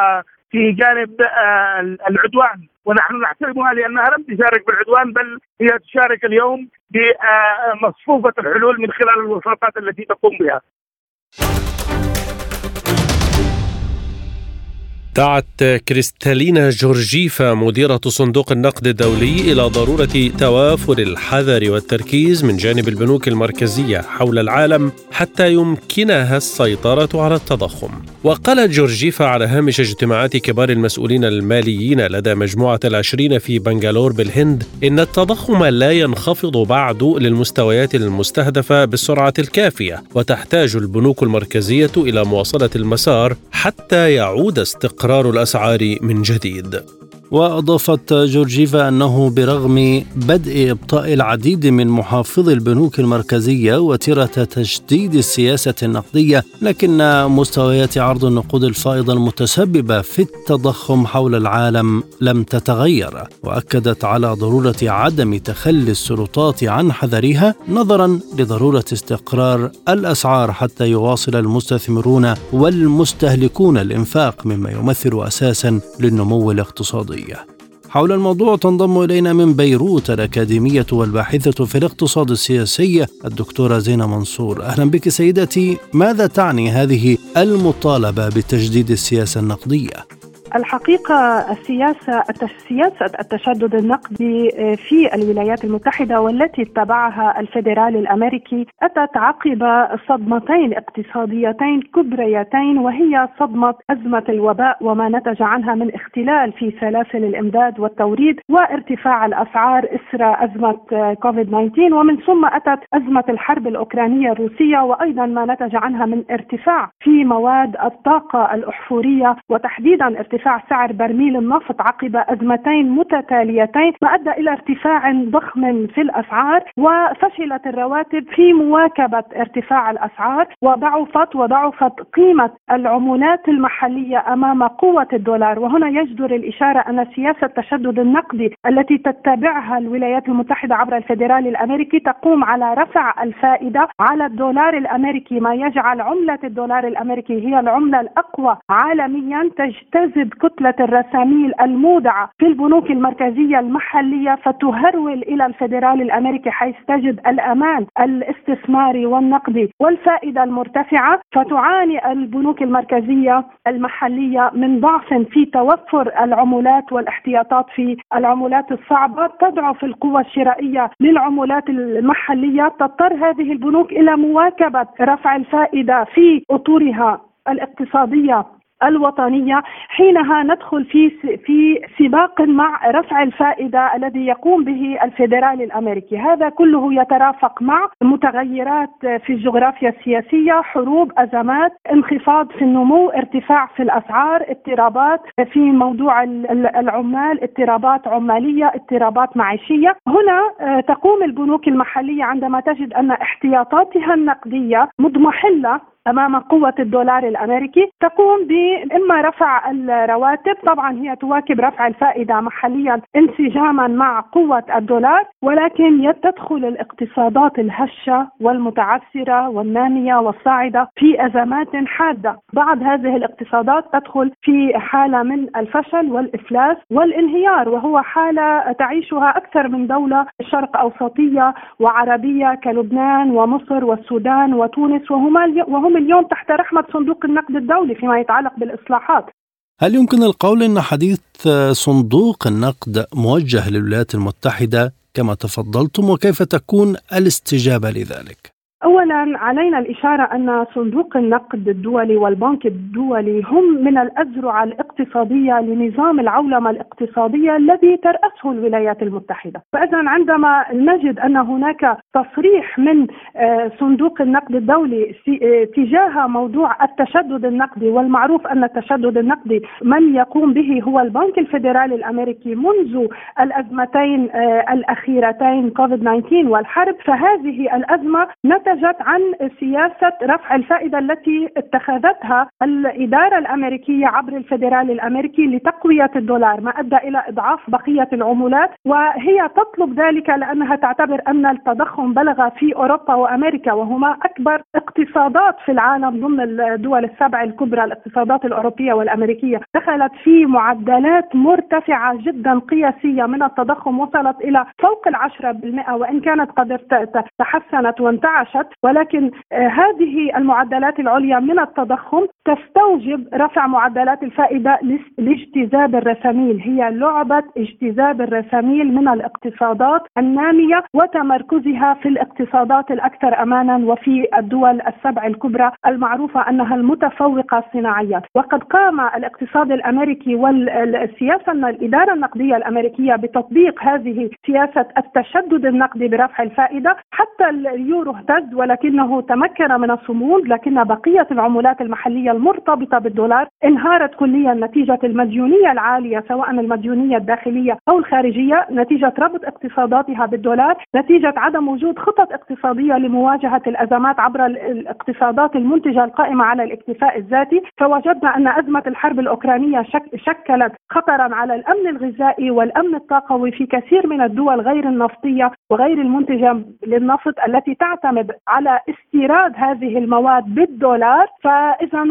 في جانب العدوان، ونحن نحترمها لأنها لم تشارك بالعدوان، بل هي تشارك اليوم بمصفوفة الحلول من خلال الوساطات التي تقوم بها. دعت كريستالينا جورجيفا مديرة صندوق النقد الدولي إلى ضرورة توافر الحذر والتركيز من جانب البنوك المركزية حول العالم حتى يمكنها السيطرة على التضخم. وقالت جورجيفا على هامش اجتماعات كبار المسؤولين الماليين لدى مجموعة العشرين في بنغالور بالهند إن التضخم لا ينخفض بعد للمستويات المستهدفة بالسرعة الكافية، وتحتاج البنوك المركزية إلى مواصلة المسار حتى يعود استقرار قرار الأسعار من جديد. وأضافت جورجيفا أنه برغم بدء إبطاء العديد من محافظي البنوك المركزية وتيرة تجديد السياسة النقدية، لكن مستويات عرض النقود الفائضة المتسببة في التضخم حول العالم لم تتغير، وأكدت على ضرورة عدم تخلي السلطات عن حذرها نظرا لضرورة استقرار الأسعار حتى يواصل المستثمرون والمستهلكون الإنفاق، مما يمثل أساسا للنمو الاقتصادي. حول الموضوع تنضم إلينا من بيروت الأكاديمية والباحثة في الاقتصاد السياسي الدكتورة زينة منصور. أهلا بك سيدتي. ماذا تعني هذه المطالبة بتجديد السياسة النقدية؟ الحقيقة السياسة سياسة التشدد النقدي في الولايات المتحدة والتي اتبعها الفيدرالي الأمريكي أتت عقب صدمتين اقتصاديتين كبريتين، وهي صدمة أزمة الوباء وما نتج عنها من اختلال في سلاسل الإمداد والتوريد وارتفاع الأسعار إثر أزمة كوفيد تسعة عشر، ومن ثم أتت أزمة الحرب الأوكرانية الروسية وأيضا ما نتج عنها من ارتفاع في مواد الطاقة الأحفورية وتحديدا ارتفاع ارتفاع سعر برميل النفط عقب أزمتين متتاليتين، ما أدى إلى ارتفاع ضخم في الأسعار، وفشلت الرواتب في مواكبة ارتفاع الأسعار، وضعفت وضعفت قيمة العملات المحلية أمام قوة الدولار. وهنا يجدر الإشارة أن سياسة التشدد النقدي التي تتبعها الولايات المتحدة عبر الفيدرالي الأمريكي تقوم على رفع الفائدة على الدولار الأمريكي، ما يجعل عملة الدولار الأمريكي هي العملة الأقوى عالميا، تجتذب كتلة الرساميل المودعة في البنوك المركزية المحلية فتهرول إلى الفيدرالي الأمريكي حيث تجد الأمان الاستثماري والنقدي والفائدة المرتفعة، فتعاني البنوك المركزية المحلية من ضعف في توفر العملات والاحتياطات في العملات الصعبة، تضعف القوة الشرائية للعملات المحلية، تضطر هذه البنوك إلى مواكبة رفع الفائدة في أطورها الاقتصادية الوطنية. حينها ندخل في في سباق مع رفع الفائدة الذي يقوم به الفيدرالي الأمريكي. هذا كله يترافق مع متغيرات في الجغرافيا السياسية، حروب، أزمات، انخفاض في النمو، ارتفاع في الأسعار، اضطرابات في موضوع العمال، اضطرابات عمالية، اضطرابات معيشية. هنا تقوم البنوك المحلية عندما تجد أن احتياطاتها النقدية مضمحلة أمام قوة الدولار الأمريكي، تقوم بإما رفع الرواتب، طبعا هي تواكب رفع الفائدة محليا انسجاما مع قوة الدولار، ولكن تدخل الاقتصادات الهشة والمتعثرة والنامية والصاعدة في أزمات حادة. بعض هذه الاقتصادات تدخل في حالة من الفشل والإفلاس والانهيار، وهو حالة تعيشها أكثر من دولة شرق أوسطية وعربية كلبنان ومصر والسودان وتونس، وهما وهم اليوم تحت رحمة صندوق النقد الدولي فيما يتعلق بالإصلاحات. هل يمكن القول أن حديث صندوق النقد موجه للولايات المتحدة كما تفضلتم، وكيف تكون الاستجابة لذلك؟ أولا علينا الإشارة أن صندوق النقد الدولي والبنك الدولي هم من الأذرع الاقتصادية لنظام العولمة الاقتصادية الذي ترأسه الولايات المتحدة. فإذا عندما نجد أن هناك تصريح من صندوق النقد الدولي تجاه موضوع التشدد النقدي، والمعروف أن التشدد النقدي من يقوم به هو البنك الفيدرالي الأمريكي منذ الأزمتين الأخيرتين كوفيد تسعة عشر والحرب، فهذه الأزمة نتجت عن سياسة رفع الفائدة التي اتخذتها الإدارة الأمريكية عبر الفيدرالي الأمريكي لتقوية الدولار، ما أدى إلى إضعاف بقية العملات، وهي تطلب ذلك لأنها تعتبر أن التضخم بلغ في أوروبا وأمريكا، وهما أكبر اقتصادات في العالم ضمن الدول السبع الكبرى، الاقتصادات الأوروبية والأمريكية، دخلت في معدلات مرتفعة جدا قياسية من التضخم، وصلت إلى فوق العشرة بالمئة، وإن كانت قد تحسنت وانتعشت، ولكن هذه المعدلات العليا من التضخم تستوجب رفع معدلات الفائدة لاجتذاب الرساميل. هي لعبة اجتذاب الرساميل من الاقتصادات النامية وتمركزها في الاقتصادات الأكثر أمانا وفي الدول السبع الكبرى المعروفة أنها المتفوقة صناعيا. وقد قام الاقتصاد الأمريكي والسياسة الإدارة النقدية الأمريكية بتطبيق هذه سياسة التشدد النقدي برفع الفائدة، حتى اليورو اهتز ولكنه تمكن من الصمود، لكن بقية العملات المحلية المرتبطة بالدولار انهارت كليا نتيجة المديونية العالية، سواء المديونية الداخلية أو الخارجية، نتيجة ربط اقتصاداتها بالدولار، نتيجة عدم وجود خطط اقتصادية لمواجهة الأزمات عبر الاقتصادات المنتجة القائمة على الاكتفاء الذاتي. فوجدنا أن أزمة الحرب الأوكرانية شك شكلت خطرا على الأمن الغذائي والأمن الطاقوي في كثير من الدول غير النفطية وغير المنتجة للنفط التي تعتمد على استيراد هذه المواد بالدولار. فإذا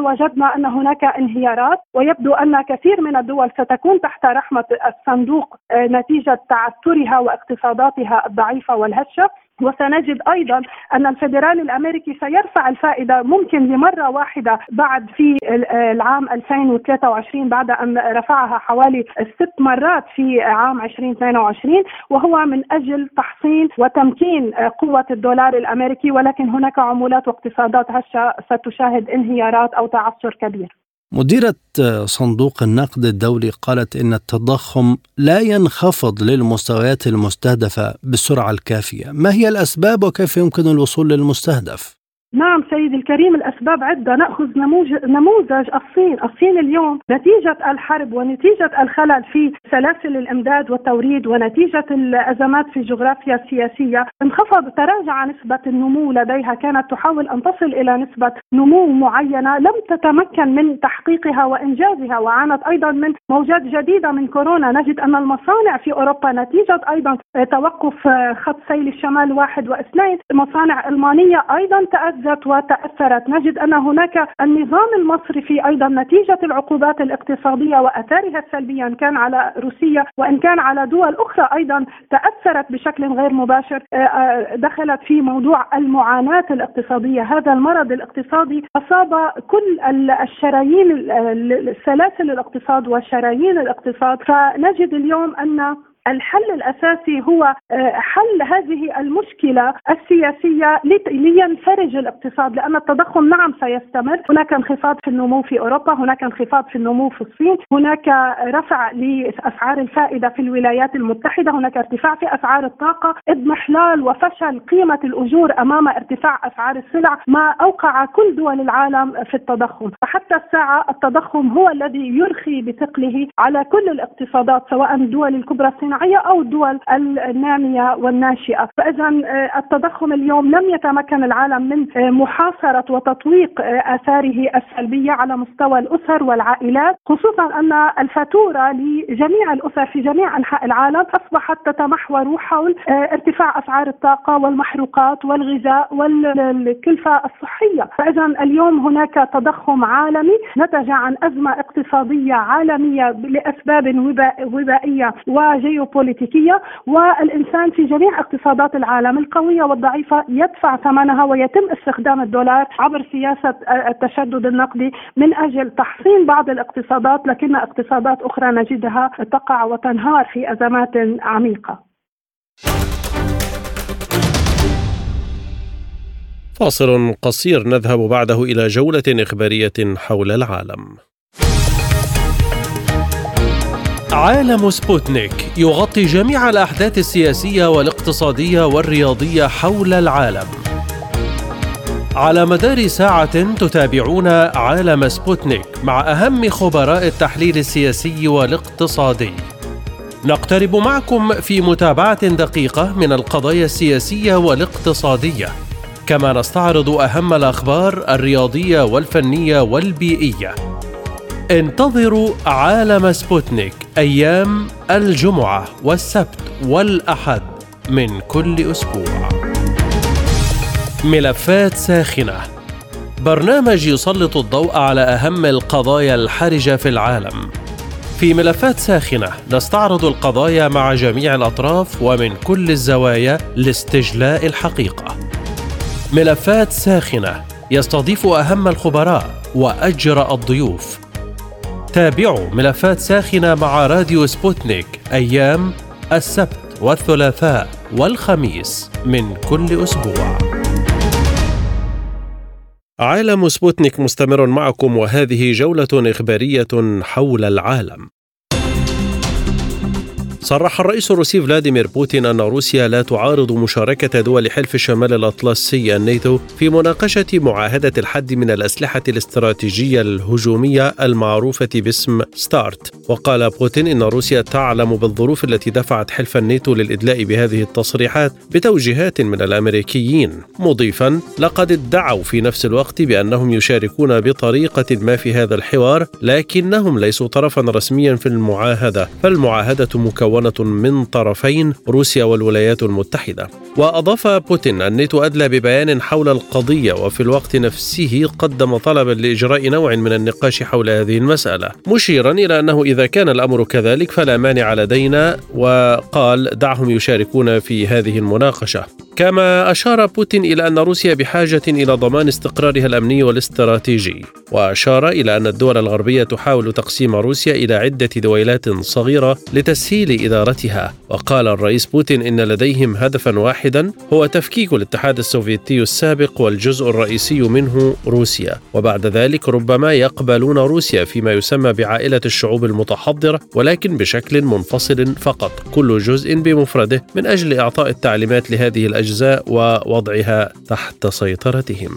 وجدنا أن هناك انهيارات، ويبدو أن كثير من الدول ستكون تحت رحمة الصندوق نتيجة تعثرها واقتصاداتها الضعيفة والهشة. وسنجد أيضا أن الفيدرالي الأمريكي سيرفع الفائدة ممكن لمرة واحدة بعد في العام ألفين وثلاثة وعشرين، بعد أن رفعها حوالي ست مرات في عام ألفين واثنين وعشرين، وهو من أجل تحصين وتمكين قوة الدولار الأمريكي. ولكن هناك عمولات واقتصادات هشة ستشاهد انهيارات أو تعثر كبير. مديرة صندوق النقد الدولي قالت إن التضخم لا ينخفض للمستويات المستهدفة بالسرعة الكافية. ما هي الأسباب وكيف يمكن الوصول للمستهدف؟ نعم سيدي الكريم، الأسباب عدة. نأخذ نموذج الصين. الصين اليوم نتيجة الحرب ونتيجة الخلل في سلاسل الإمداد والتوريد ونتيجة الأزمات في الجغرافيا السياسية انخفض تراجع نسبة النمو لديها. كانت تحاول أن تصل إلى نسبة نمو معينة لم تتمكن من تحقيقها وإنجازها، وعانت أيضا من موجات جديدة من كورونا. نجد أن المصانع في أوروبا نتيجة أيضا توقف خط سيل الشمال واحد واثنين، مصانع ألمانية أيضا تأثرت وتأثرت. نجد أن هناك النظام المصرفي أيضا نتيجة العقوبات الاقتصادية وأثارها السلبية إن كان على روسيا وإن كان على دول أخرى أيضا تأثرت بشكل غير مباشر، دخلت في موضوع المعاناة الاقتصادية. هذا المرض الاقتصادي أصاب كل الشرايين، سلاسل الاقتصاد وشرايين الاقتصاد. فنجد اليوم أن الحل الأساسي هو حل هذه المشكلة السياسية لينفرج الاقتصاد، لأن التضخم نعم سيستمر. هناك انخفاض في النمو في أوروبا، هناك انخفاض في النمو في الصين، هناك رفع لأسعار الفائدة في الولايات المتحدة، هناك ارتفاع في أسعار الطاقة، اضمحلال وفشل قيمة الأجور أمام ارتفاع أسعار السلع ما أوقع كل دول العالم في التضخم. فحتى الساعة التضخم هو الذي يرخي بثقله على كل الاقتصادات سواء الدول الكبرى الصناعية أو الدول النامية والناشئة. فإذا التضخم اليوم لم يتمكن العالم من محاصرة وتطويق آثاره السلبية على مستوى الأسر والعائلات، خصوصا أن الفاتورة لجميع الأسر في جميع أنحاء العالم أصبحت تتمحور حول ارتفاع أسعار الطاقة والمحروقات والغذاء والكلفة الصحية. فإذا اليوم هناك تضخم عالمي نتج عن أزمة اقتصادية عالمية لأسباب وبائية وجيو بوليتيكية، والإنسان في جميع اقتصادات العالم القوية والضعيفة يدفع ثمنها، ويتم استخدام الدولار عبر سياسة التشدد النقدي من أجل تحصين بعض الاقتصادات، لكن اقتصادات أخرى نجدها تقع وتنهار في أزمات عميقة. فاصل قصير نذهب بعده إلى جولة إخبارية حول العالم. عالم سبوتنيك يغطي جميع الأحداث السياسية والاقتصادية والرياضية حول العالم. على مدار ساعة تتابعون عالم سبوتنيك مع أهم خبراء التحليل السياسي والاقتصادي. نقترب معكم في متابعة دقيقة من القضايا السياسية والاقتصادية، كما نستعرض أهم الأخبار الرياضية والفنية والبيئية. انتظروا عالم سبوتنيك أيام الجمعة والسبت والأحد من كل أسبوع. ملفات ساخنة، برنامج يسلط الضوء على أهم القضايا الحرجة في العالم. في ملفات ساخنة نستعرض القضايا مع جميع الأطراف ومن كل الزوايا لاستجلاء الحقيقة. ملفات ساخنة يستضيف أهم الخبراء وأجرأ الضيوف. تابعوا ملفات ساخنة مع راديو سبوتنيك أيام السبت والثلاثاء والخميس من كل أسبوع. عالم سبوتنيك مستمر معكم، وهذه جولة إخبارية حول العالم. صرح الرئيس الروسي فلاديمير بوتين أن روسيا لا تعارض مشاركة دول حلف الشمال الأطلسي الناتو في مناقشة معاهدة الحد من الأسلحة الاستراتيجية الهجومية المعروفة باسم ستارت. وقال بوتين إن روسيا تعلم بالظروف التي دفعت حلف الناتو للإدلاء بهذه التصريحات بتوجيهات من الأمريكيين، مضيفا لقد ادعوا في نفس الوقت بأنهم يشاركون بطريقة ما في هذا الحوار، لكنهم ليسوا طرفا رسميا في المعاهدة، فالمعاهدة مكونة مكونة من طرفين روسيا والولايات المتحدة. وأضاف بوتين أن الناتو أدلى ببيان حول القضية، وفي الوقت نفسه قدم طلبا لإجراء نوع من النقاش حول هذه المسألة، مشيرا إلى أنه إذا كان الأمر كذلك فلا مانع لدينا، وقال دعهم يشاركون في هذه المناقشة. كما أشار بوتين إلى أن روسيا بحاجة إلى ضمان استقرارها الأمني والاستراتيجي، وأشار إلى أن الدول الغربية تحاول تقسيم روسيا إلى عدة دويلات صغيرة لتسهيل إدارتها. وقال الرئيس بوتين إن لديهم هدفا واحدا هو تفكيك الاتحاد السوفيتي السابق والجزء الرئيسي منه روسيا، وبعد ذلك ربما يقبلون روسيا فيما يسمى بعائلة الشعوب المتحضرة، ولكن بشكل منفصل فقط، كل جزء بمفرده، من أجل إعطاء التعليمات لهذه الأجزاء ووضعها تحت سيطرتهم.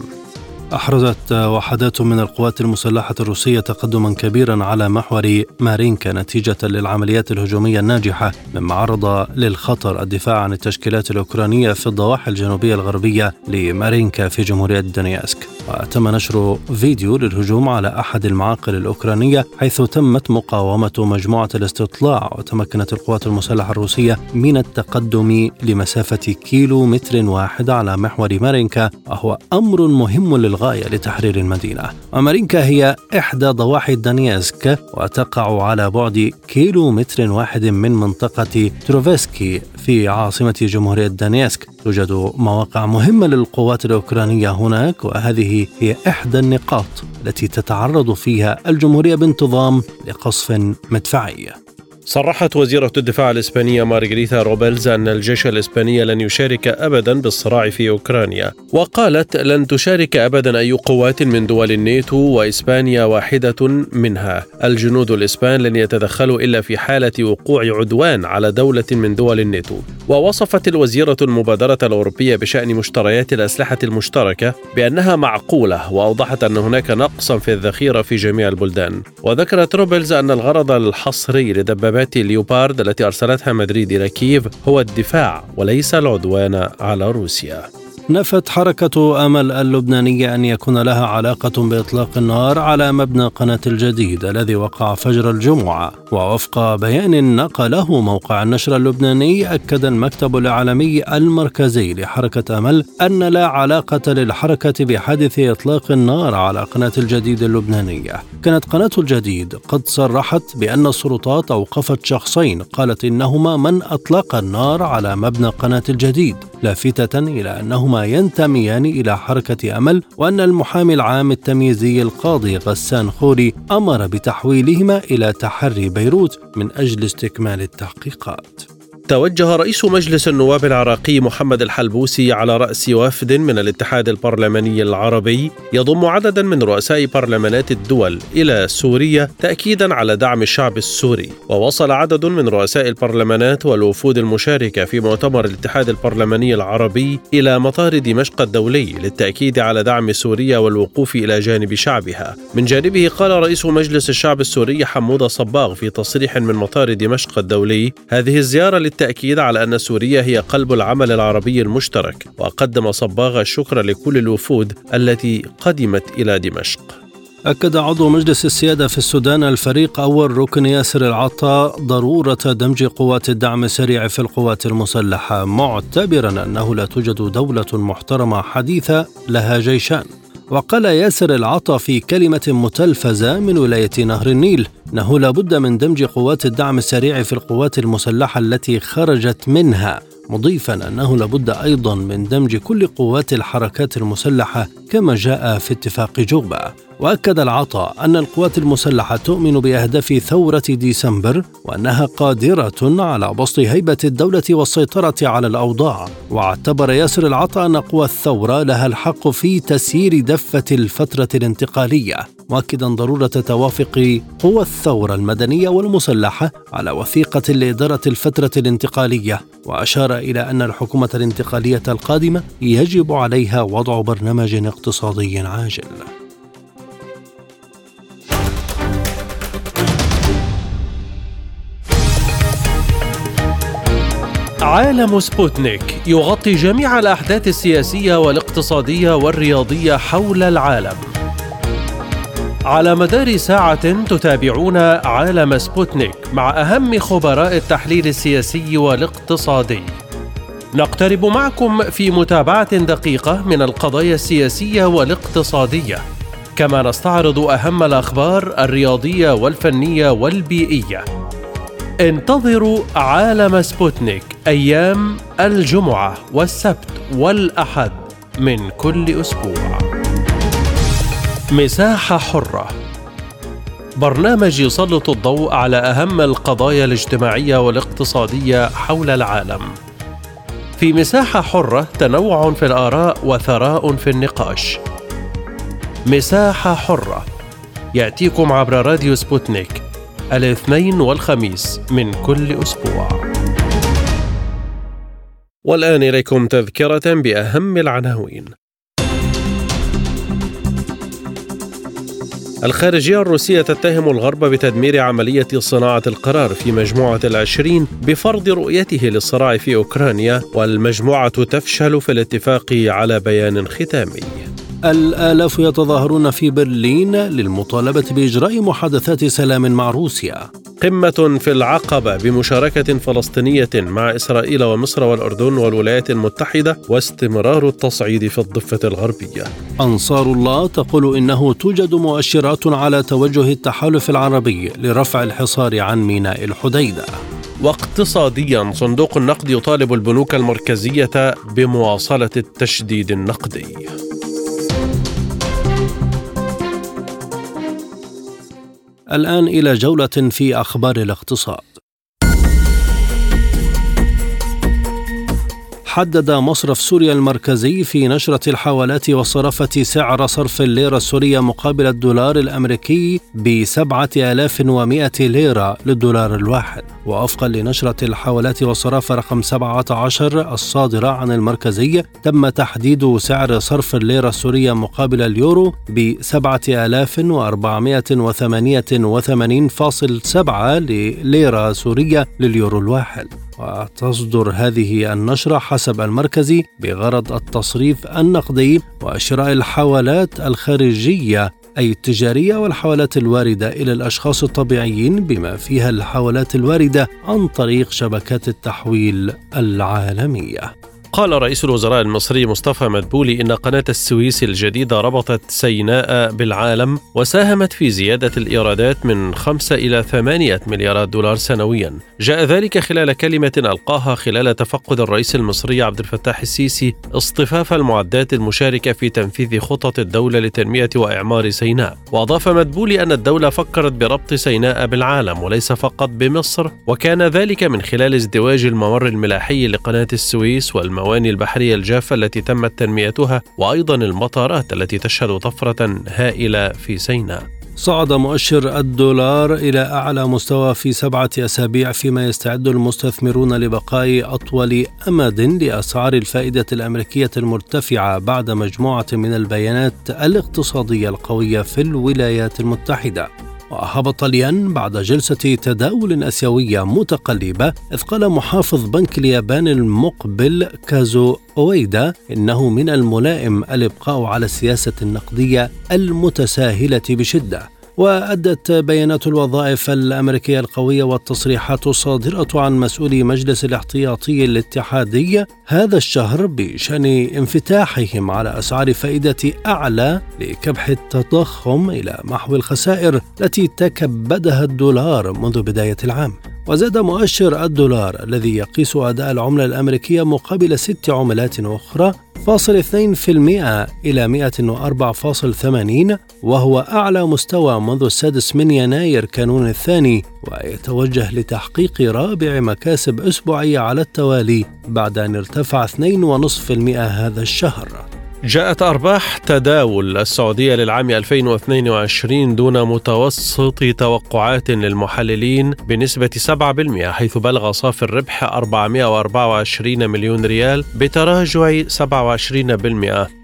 أحرزت وحدات من القوات المسلحة الروسية تقدما كبيرا على محور مارينكا نتيجة للعمليات الهجومية الناجحة، مما عرض للخطر الدفاع عن التشكيلات الأوكرانية في الضواحي الجنوبية الغربية لمارينكا في جمهورية دونياسك. وتم نشر فيديو للهجوم على أحد المعاقل الأوكرانية، حيث تمت مقاومة مجموعة الاستطلاع، وتمكنت القوات المسلحة الروسية من التقدم لمسافة كيلو متر واحد على محور مارينكا، وهو أمر مهم للغاية لتحرير المدينة. ومارينكا هي إحدى ضواحي دونياسك، وتقع على بعد كيلو متر واحد من منطقة تروفسكي في عاصمة جمهورية دونياسك. توجد مواقع مهمة للقوات الأوكرانية هناك، وهذه هي إحدى النقاط التي تتعرض فيها الجمهورية بانتظام لقصف مدفعي. صرحت وزيرة الدفاع الإسبانية مارغريتا روبلز أن الجيش الإسباني لن يشارك أبدا بالصراع في أوكرانيا، وقالت لن تشارك أبدا أي قوات من دول الناتو، وإسبانيا واحدة منها. الجنود الإسبان لن يتدخلوا إلا في حالة وقوع عدوان على دولة من دول الناتو. ووصفت الوزيرة المبادرة الأوروبية بشأن مشتريات الأسلحة المشتركة بأنها معقولة، وأوضحت أن هناك نقصا في الذخيرة في جميع البلدان. وذكرت روبلز أن الغرض الحصري لدبابات ليوبارد التي أرسلتها مدريد إلى كييف هو الدفاع وليس العدوان على روسيا. نفت حركة أمل اللبنانية أن يكون لها علاقة بإطلاق النار على مبنى قناة الجديد الذي وقع فجر الجمعة. ووفق بيان نقله موقع النشر اللبناني، أكد المكتب الإعلامي المركزي لحركة أمل أن لا علاقة للحركة بحادث إطلاق النار على قناة الجديد اللبنانية. كانت قناة الجديد قد صرحت بأن السلطات أوقفت شخصين قالت إنهما من أطلق النار على مبنى قناة الجديد، لافتة إلى أنهما ينتميان إلى حركة أمل، وأن المحامي العام التمييزي القاضي غسان خوري أمر بتحويلهما إلى تحري بيروت من أجل استكمال التحقيقات. توجه رئيس مجلس النواب العراقي محمد الحلبوسي على رأس وفد من الاتحاد البرلماني العربي يضم عددا من رؤساء برلمانات الدول إلى سوريا تأكيدا على دعم الشعب السوري. ووصل عدد من رؤساء البرلمانات والوفود المشاركة في مؤتمر الاتحاد البرلماني العربي إلى مطار دمشق الدولي للتأكيد على دعم سوريا والوقوف إلى جانب شعبها. من جانبه قال رئيس مجلس الشعب السوري حمود صباغ في تصريح من مطار دمشق الدولي هذه الزيارة للتأكيد على أن سوريا هي قلب العمل العربي المشترك. وقدم صباغ الشكر لكل الوفود التي قدمت إلى دمشق. أكد عضو مجلس السيادة في السودان الفريق أول ركن ياسر العطا ضرورة دمج قوات الدعم السريع في القوات المسلحة، معتبرا أنه لا توجد دولة محترمة حديثة لها جيشان. وقال ياسر العطا في كلمة متلفزة من ولاية نهر النيل أنه لا بد من دمج قوات الدعم السريع في القوات المسلحة التي خرجت منها، مضيفا أنه لا بد أيضا من دمج كل قوات الحركات المسلحة كما جاء في اتفاق جوبا. وأكد العطا أن القوات المسلحة تؤمن بأهداف ثورة ديسمبر وأنها قادرة على بسط هيبة الدولة والسيطرة على الأوضاع. واعتبر ياسر العطا أن قوى الثورة لها الحق في تسيير دفة الفترة الانتقالية، مؤكدا ضرورة توافق قوى الثورة المدنية والمسلحة على وثيقة لإدارة الفترة الانتقالية. وأشار إلى أن الحكومة الانتقالية القادمة يجب عليها وضع برنامج اقتصادي عاجل. عالم سبوتنيك يغطي جميع الأحداث السياسية والاقتصادية والرياضية حول العالم. على مدار ساعة تتابعون عالم سبوتنيك مع أهم خبراء التحليل السياسي والاقتصادي. نقترب معكم في متابعة دقيقة من القضايا السياسية والاقتصادية، كما نستعرض أهم الأخبار الرياضية والفنية والبيئية. انتظروا عالم سبوتنيك أيام الجمعة والسبت والأحد من كل أسبوع. مساحة حرة، برنامج يسلط الضوء على أهم القضايا الاجتماعية والاقتصادية حول العالم. في مساحة حرة تنوع في الآراء وثراء في النقاش. مساحة حرة يأتيكم عبر راديو سبوتنيك الاثنين والخميس من كل أسبوع. والآن إليكم تذكرة بأهم العناوين. الخارجية الروسية تتهم الغرب بتدمير عملية صناعة القرار في مجموعة العشرين بفرض رؤيته للصراع في أوكرانيا، والمجموعة تفشل في الاتفاق على بيان ختامي. الآلاف يتظاهرون في برلين للمطالبة بإجراء محادثات سلام مع روسيا. قمة في العقبة بمشاركة فلسطينية مع إسرائيل ومصر والأردن والولايات المتحدة، واستمرار التصعيد في الضفة الغربية. أنصار الله تقول إنه توجد مؤشرات على توجه التحالف العربي لرفع الحصار عن ميناء الحديدة. واقتصاديا، صندوق النقد يطالب البنوك المركزية بمواصلة التشديد النقدي. الآن إلى جولة في أخبار الاقتصاد. حدد مصرف سوريا المركزي في نشرة الحوالات وصرافة سعر صرف الليرة السورية مقابل الدولار الأمريكي بسبعة آلاف ومائة ليرة للدولار الواحد. ووفقا لنشرة الحوالات والصرافة رقم سبعة عشر الصادرة عن المركزي، تم تحديد سعر صرف الليرة السورية مقابل اليورو بسبعة آلاف وأربعمائة وثمانية وثمانين فاصل سبعة ليرة سورية لليورو الواحد. وتصدر هذه النشرة حسب المركزي بغرض التصريف النقدي وشراء الحوالات الخارجية أي التجارية والحوالات الواردة إلى الأشخاص الطبيعيين، بما فيها الحوالات الواردة عن طريق شبكات التحويل العالمية. قال رئيس الوزراء المصري مصطفى مدبولي إن قناة السويس الجديدة ربطت سيناء بالعالم وساهمت في زيادة الإيرادات من خمسة إلى ثمانية مليارات دولار سنويا. جاء ذلك خلال كلمة ألقاها خلال تفقد الرئيس المصري عبد الفتاح السيسي اصطفاف المعدات المشاركة في تنفيذ خطط الدولة لتنمية وإعمار سيناء. وأضاف مدبولي أن الدولة فكرت بربط سيناء بالعالم وليس فقط بمصر، وكان ذلك من خلال ازدواج الممر الملاحي لقناة السويس والممر المواني البحرية الجافة التي تمت تنميتها، وأيضا المطارات التي تشهد طفرة هائلة في سيناء. صعد مؤشر الدولار إلى أعلى مستوى في سبعة أسابيع، فيما يستعد المستثمرون لبقاء أطول أمد لأسعار الفائدة الأمريكية المرتفعة بعد مجموعة من البيانات الاقتصادية القوية في الولايات المتحدة. وهبط الين بعد جلسة تداول أسيوية متقلبة، إذ قال محافظ بنك اليابان المقبل كازو أويدا إنه من الملائم الإبقاء على السياسة النقدية المتساهلة بشدة. وأدت بيانات الوظائف الأمريكية القوية والتصريحات الصادرة عن مسؤولي مجلس الاحتياطي الاتحادي هذا الشهر بشأن انفتاحهم على أسعار فائدة أعلى لكبح التضخم إلى محو الخسائر التي تكبدها الدولار منذ بداية العام. وزاد مؤشر الدولار الذي يقيس أداء العملة الأمريكية مقابل ست عملات أخرى فاصل اثنين بالمئة إلى مئة وأربعة فاصل ثمانين، وهو أعلى مستوى منذ السادس من يناير كانون الثاني، ويتوجه لتحقيق رابع مكاسب أسبوعية على التوالي بعد أن ارتفع اثنين فاصلة خمسة بالمئة هذا الشهر. جاءت أرباح تداول السعودية للعام ألفين واثنين وعشرين دون متوسط توقعات للمحللين بنسبة سبعة بالمئة، حيث بلغ صافي الربح أربعمئة وأربعة وعشرين مليون ريال بتراجع سبعة وعشرين بالمئة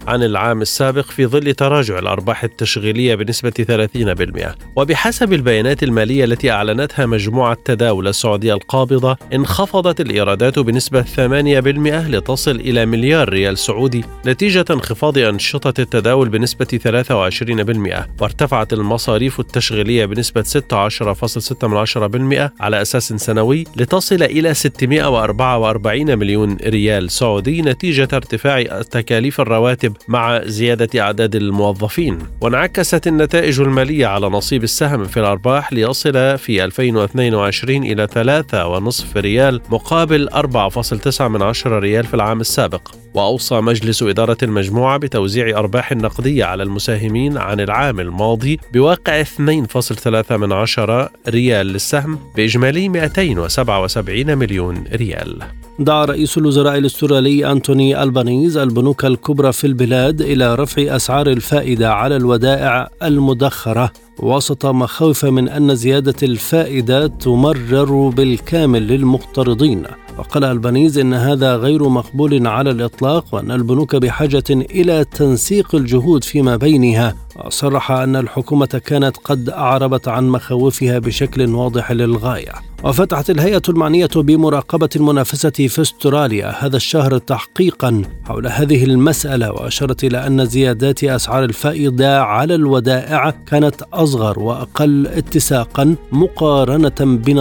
عن العام السابق في ظل تراجع الأرباح التشغيلية بنسبة ثلاثين بالمئة. وبحسب البيانات المالية التي أعلنتها مجموعة تداول السعودية القابضة، انخفضت الإيرادات بنسبة ثمانية بالمئة لتصل إلى مليار ريال سعودي نتيجة انخفاض أنشطة التداول بنسبة ثلاثة وعشرين بالمئة، وارتفعت المصاريف التشغيلية بنسبة ستة عشر فاصلة ستة بالمئة على أساس سنوي لتصل إلى ستمئة وأربعة وأربعين مليون ريال سعودي نتيجة ارتفاع تكاليف الرواتب مع زيادة أعداد الموظفين. وانعكست النتائج المالية على نصيب السهم في الأرباح ليصل في ألفين واثنين وعشرين إلى ثلاثة ونصف ريال مقابل أربعة فاصلة تسعة ريال في العام السابق. وأوصى مجلس إدارة المجموعة بتوزيع أرباح نقدية على المساهمين عن العام الماضي بواقع اثنين فاصلة ثلاثة ريال للسهم بإجمالي مئتين وسبعة وسبعين مليون ريال. دعا رئيس الوزراء الأسترالي أنتوني ألبانيز البنوك الكبرى في البلاد إلى رفع أسعار الفائدة على الودائع المدخرة وسط مخاوف من أن زيادة الفائدة تمرر بالكامل للمقترضين. وقال ألبانيز إن هذا غير مقبول على الإطلاق وأن البنوك بحاجة إلى تنسيق الجهود فيما بينها. وصرح أن الحكومة كانت قد أعربت عن مخاوفها بشكل واضح للغاية. وفتحت الهيئة المعنية بمراقبة المنافسة في أستراليا هذا الشهر تحقيقا حول هذه المسألة، وأشارت إلى أن زيادات أسعار الفائدة على الودائع كانت أصغر وأقل اتساقا مقارنة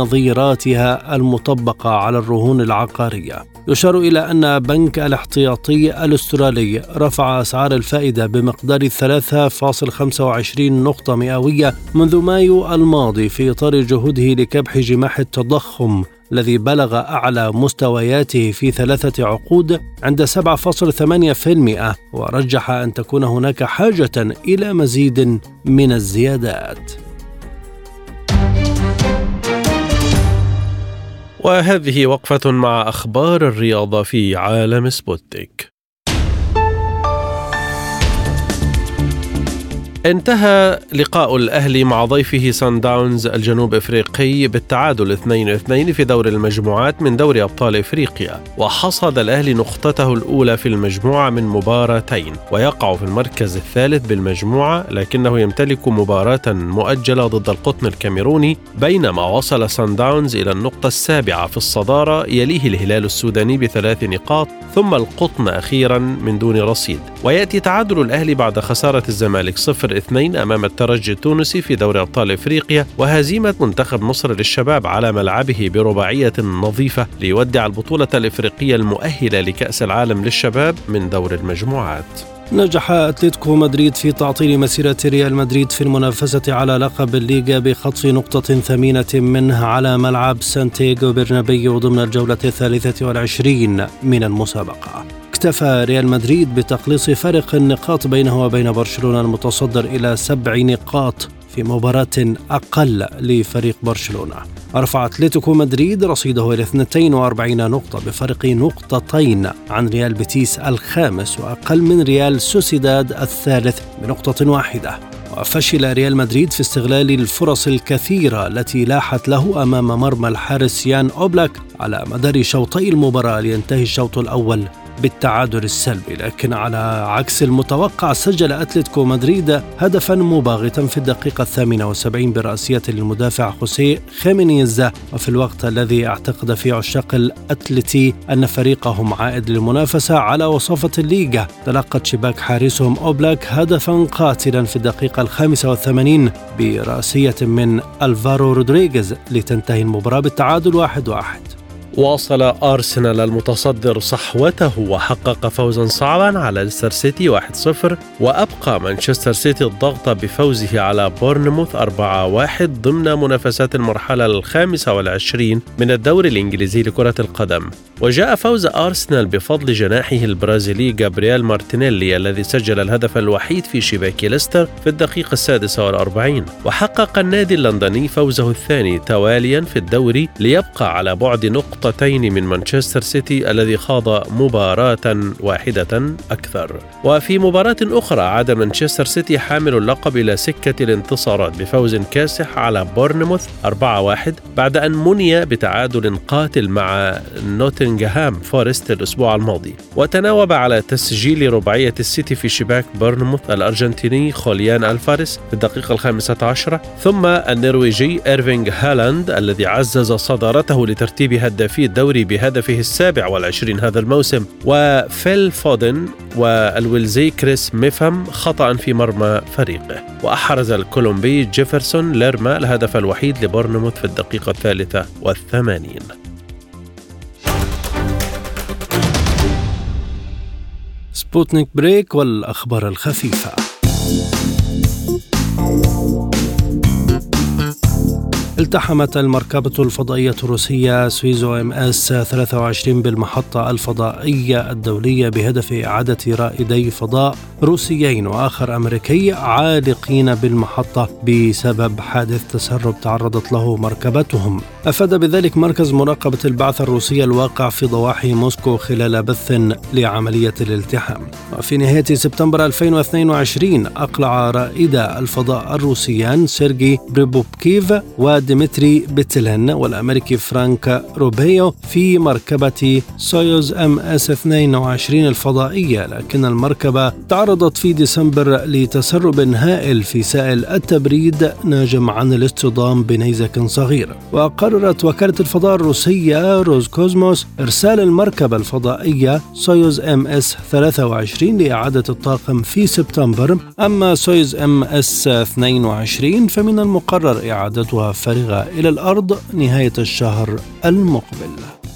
بنظيراتها المطبقة على الرهون العقارية. يشار إلى أن بنك الاحتياطي الأسترالي رفع أسعار الفائدة بمقدار ثلاثة فاصلة خمسة وعشرين نقطة مئوية منذ مايو الماضي في إطار جهوده لكبح جماح التضخم الذي بلغ أعلى مستوياته في ثلاثة عقود عند سبعة فاصلة ثمانية بالمئة، ورجح أن تكون هناك حاجة إلى مزيد من الزيادات. وهذه وقفة مع أخبار الرياضة في عالم سبوتنيك. انتهى لقاء الأهلي مع ضيفه سان داونز الجنوب إفريقي بالتعادل اثنين اثنين في دور المجموعات من دوري أبطال إفريقيا، وحصد الأهلي نقطته الأولى في المجموعة من مباراتين ويقع في المركز الثالث بالمجموعة، لكنه يمتلك مباراة مؤجلة ضد القطن الكاميروني، بينما وصل سان داونز إلى النقطة السابعة في الصدارة، يليه الهلال السوداني بثلاث نقاط ثم القطن أخيرا من دون رصيد. ويأتي تعادل الأهلي بعد خسارة الزمالك صفر اثنين أمام الترجي التونسي في دوري أبطال إفريقيا، وهزيمة منتخب مصر للشباب على ملعبه برباعية نظيفة ليودع البطولة الإفريقية المؤهلة لكأس العالم للشباب من دور المجموعات. نجح أتلتيكو مدريد في تعطيل مسيرة ريال مدريد في المنافسة على لقب الليغا بخطف نقطة ثمينة منه على ملعب سانتياغو برنابيو ضمن الجولة الثالثة والعشرين من المسابقة. اكتفى ريال مدريد بتقليص فارق النقاط بينه وبين برشلونة المتصدر إلى سبع نقاط في مباراة أقل لفريق برشلونة. رفع أتلتيكو مدريد رصيده إلى اثنتين وأربعين نقطة بفرق نقطتين عن ريال بيتيس الخامس وأقل من ريال سوسيداد الثالث بنقطة واحدة. وفشل ريال مدريد في استغلال الفرص الكثيرة التي لاحت له أمام مرمى الحارس يان أوبلاك على مدار شوطي المباراة لينتهي الشوط الأول بالتعادل السلبي. لكن على عكس المتوقع سجل أتلتيكو مدريد هدفا مباغتا في الدقيقة الثامنة والسبعين برأسية للمدافع خوسيه خيمينيز، وفي الوقت الذي اعتقد فيه عشاق الأتلتي أن فريقهم عائد للمنافسة على وصافة الليغا، تلقت شباك حارسهم أوبلاك هدفا قاتلا في الدقيقة الخامسة والثمانين برأسية من ألفارو رودريغيز لتنتهي المباراة بالتعادل واحد واحد. واصل أرسنال المتصدر صحوته وحقق فوزا صعبا على ليستر سيتي واحد صفر، وأبقى مانشستر سيتي الضغط بفوزه على بورنموث أربعة واحد ضمن منافسات المرحلة الخامسة والعشرين من الدوري الإنجليزي لكرة القدم. وجاء فوز أرسنال بفضل جناحه البرازيلي جابرييل مارتينيلي الذي سجل الهدف الوحيد في شباك ليستر في الدقيقة السادسة والأربعين. وحقق النادي اللندني فوزه الثاني تواليا في الدوري ليبقى على بعد نقطة نقطتين من مانشستر سيتي الذي خاض مباراة واحدة أكثر. وفي مباراة أخرى عاد مانشستر سيتي حامل اللقب إلى سكة الانتصارات بفوز كاسح على بورنموث أربعة واحد بعد أن مني بتعادل قاتل مع نوتنغهام فورست الأسبوع الماضي. وتناوب على تسجيل رباعية السيتي في شباك بورنموث الأرجنتيني خوليان ألفاريس في الدقيقة الخامسة عشرة، ثم النرويجي إيرفينغ هالاند الذي عزز صدارته لترتيب هدافي الدوري بهدفه السابع والعشرين هذا الموسم، وفيل فودن والويلزي كريس ميفام خطأ في مرمى فريقه. وأحرز الكولومبي جيفرسون ليرما الهدف الوحيد لبورنموث في الدقيقة الثالثة والثمانين. سبوتنيك بريك والأخبار الخفيفة. التحمت المركبة الفضائية الروسية سويزو ام اس ثلاثة وعشرين بالمحطة الفضائية الدولية بهدف إعادة رائدي فضاء روسيين وآخر أمريكي عالقين بالمحطة بسبب حادث تسرب تعرضت له مركبتهم. أفاد بذلك مركز مراقبة البعثة الروسية الواقع في ضواحي موسكو خلال بث لعملية الالتحام. وفي نهاية سبتمبر ألفين واثنين وعشرين أقلع رائدا الفضاء الروسيان سيرجي بريبوبكيف وديمتري بيتلين والأمريكي فرانك روبيو في مركبة سويوز ام اس اثنين وعشرين الفضائية، لكن المركبة تعرضت في ديسمبر لتسرب هائل في سائل التبريد ناجم عن الاصطدام بنيزك صغير. وقررت وكالة الفضاء الروسية روزكوزموس إرسال المركبة الفضائية سويوز ام اس ثلاثة وعشرين لإعادة الطاقم في سبتمبر. أما سويوز ام اس اثنين وعشرين فمن المقرر إعادتها فارغة إلى الأرض نهاية الشهر المقبل.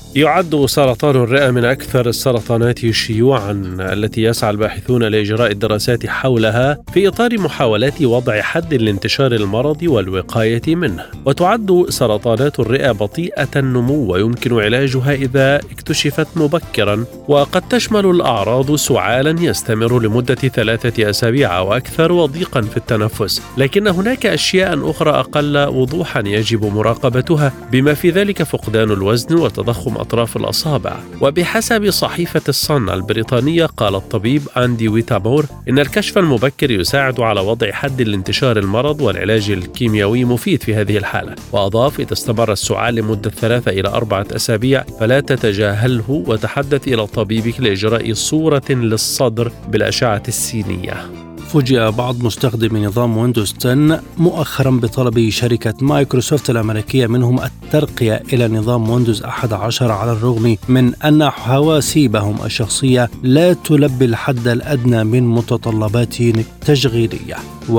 يعد سرطان الرئة من أكثر السرطانات شيوعاً التي يسعى الباحثون لإجراء الدراسات حولها في إطار محاولات وضع حد لانتشار المرض والوقاية منه. وتعد سرطانات الرئة بطيئة النمو ويمكن علاجها إذا اكتشفت مبكراً، وقد تشمل الأعراض سعالاً يستمر لمدة ثلاثة أسابيع أو أكثر وضيقاً في التنفس، لكن هناك أشياء أخرى أقل وضوحاً يجب مراقبتها، بما في ذلك فقدان الوزن وتضخم أطراف الأصابع. وبحسب صحيفة الصن البريطانية قال الطبيب أندي ويتامور إن الكشف المبكر يساعد على وضع حد لانتشار المرض، والعلاج الكيميائي مفيد في هذه الحالة. وأضاف: إذا استمر السعال لمدة ثلاثة إلى أربعة أسابيع فلا تتجاهله وتحدث إلى طبيبك لإجراء صورة للصدر بالأشعة السينية. فوجئ بعض مستخدمي نظام ويندوز عشرة مؤخرا بطلب شركة مايكروسوفت الأمريكية منهم الترقية إلى نظام ويندوز أحد عشر، على الرغم من أن حواسيبهم الشخصية لا تلبي الحد الأدنى من متطلبات تشغيلية.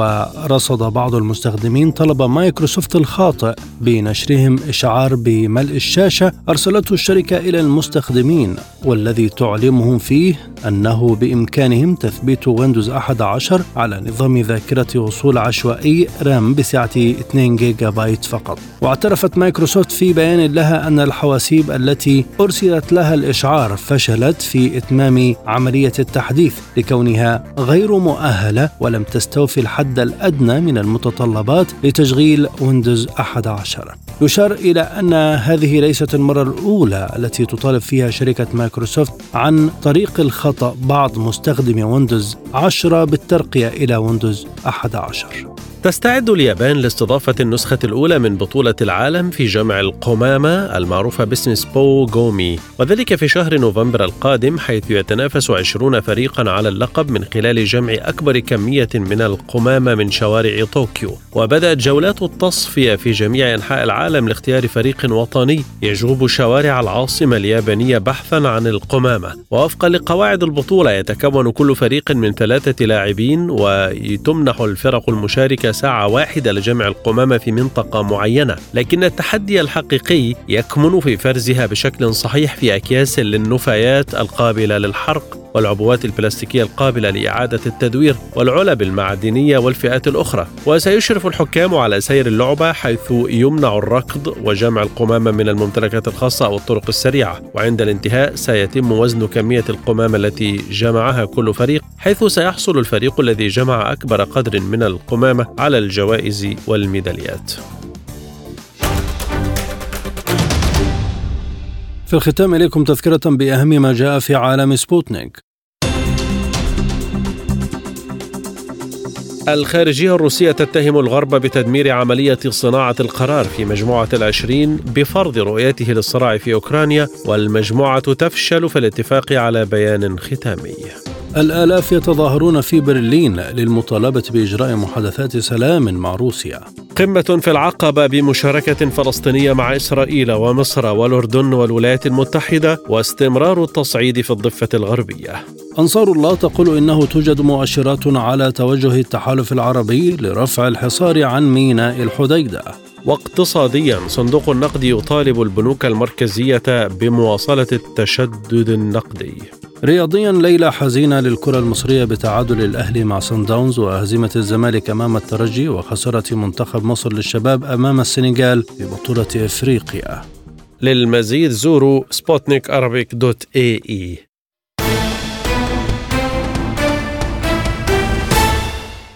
ورصد بعض المستخدمين طلب مايكروسوفت الخاطئ بنشرهم إشعار بملء الشاشة أرسلته الشركة إلى المستخدمين، والذي تعلمهم فيه أنه بإمكانهم تثبيت ويندوز أحد عشر على نظام ذاكرة وصول عشوائي رام بسعة اثنين جيجا بايت فقط. واعترفت مايكروسوفت في بيان لها أن الحواسيب التي أرسلت لها الإشعار فشلت في إتمام عملية التحديث لكونها غير مؤهلة ولم تستوفي الحد الأدنى من المتطلبات لتشغيل ويندوز أحد عشر. يشار إلى أن هذه ليست المرة الأولى التي تطالب فيها شركة مايكروسوفت عن طريق الخطأ بعض مستخدمي ويندوز عشرة بالترقية إلى ويندوز أحد عشر. تستعد اليابان لاستضافة النسخة الأولى من بطولة العالم في جمع القمامة المعروفة باسم سبو غومي، وذلك في شهر نوفمبر القادم، حيث يتنافس عشرون فريقا على اللقب من خلال جمع أكبر كمية من القمامة من شوارع طوكيو. وبدأت جولات التصفية في جميع أنحاء العالم لاختيار فريق وطني يجوب شوارع العاصمة اليابانية بحثا عن القمامة. ووفقا لقواعد البطولة يتكون كل فريق من ثلاثة لاعبين، وتمنح الفرق المشاركة ساعة واحدة لجمع القمامة في منطقة معينة، لكن التحدي الحقيقي يكمن في فرزها بشكل صحيح في أكياس للنفايات القابلة للحرق والعبوات البلاستيكية القابلة لإعادة التدوير والعلب المعدنية والفئات الأخرى. وسيشرف الحكام على سير اللعبة، حيث يمنع الركض وجمع القمامة من الممتلكات الخاصة أو الطرق السريعة. وعند الانتهاء سيتم وزن كمية القمامة التي جمعها كل فريق، حيث سيحصل الفريق الذي جمع أكبر قدر من القمامة على الجوائز والميداليات. في الختام إليكم تذكرة بأهم ما جاء في عالم سبوتنيك. الخارجية الروسية تتهم الغرب بتدمير عملية صناعة القرار في مجموعة العشرين بفرض رؤيته للصراع في أوكرانيا، والمجموعة تفشل في الاتفاق على بيان ختامي. الآلاف يتظاهرون في برلين للمطالبة بإجراء محادثات سلام مع روسيا. قمة في العقبة بمشاركة فلسطينية مع إسرائيل ومصر والأردن والولايات المتحدة، واستمرار التصعيد في الضفة الغربية. أنصار الله تقول إنه توجد مؤشرات على توجه التحالف العربي لرفع الحصار عن ميناء الحديدة. واقتصاديا، صندوق النقد يطالب البنوك المركزية بمواصلة التشدد النقدي. رياضيا، ليلة حزينة للكرة المصرية بتعادل الأهلي مع صن داونز وهزيمة الزمالك أمام الترجي وخسارة منتخب مصر للشباب أمام السنغال في بطولة إفريقيا. للمزيد زوروا سبوتنيك أرابيك دوت إيه إي.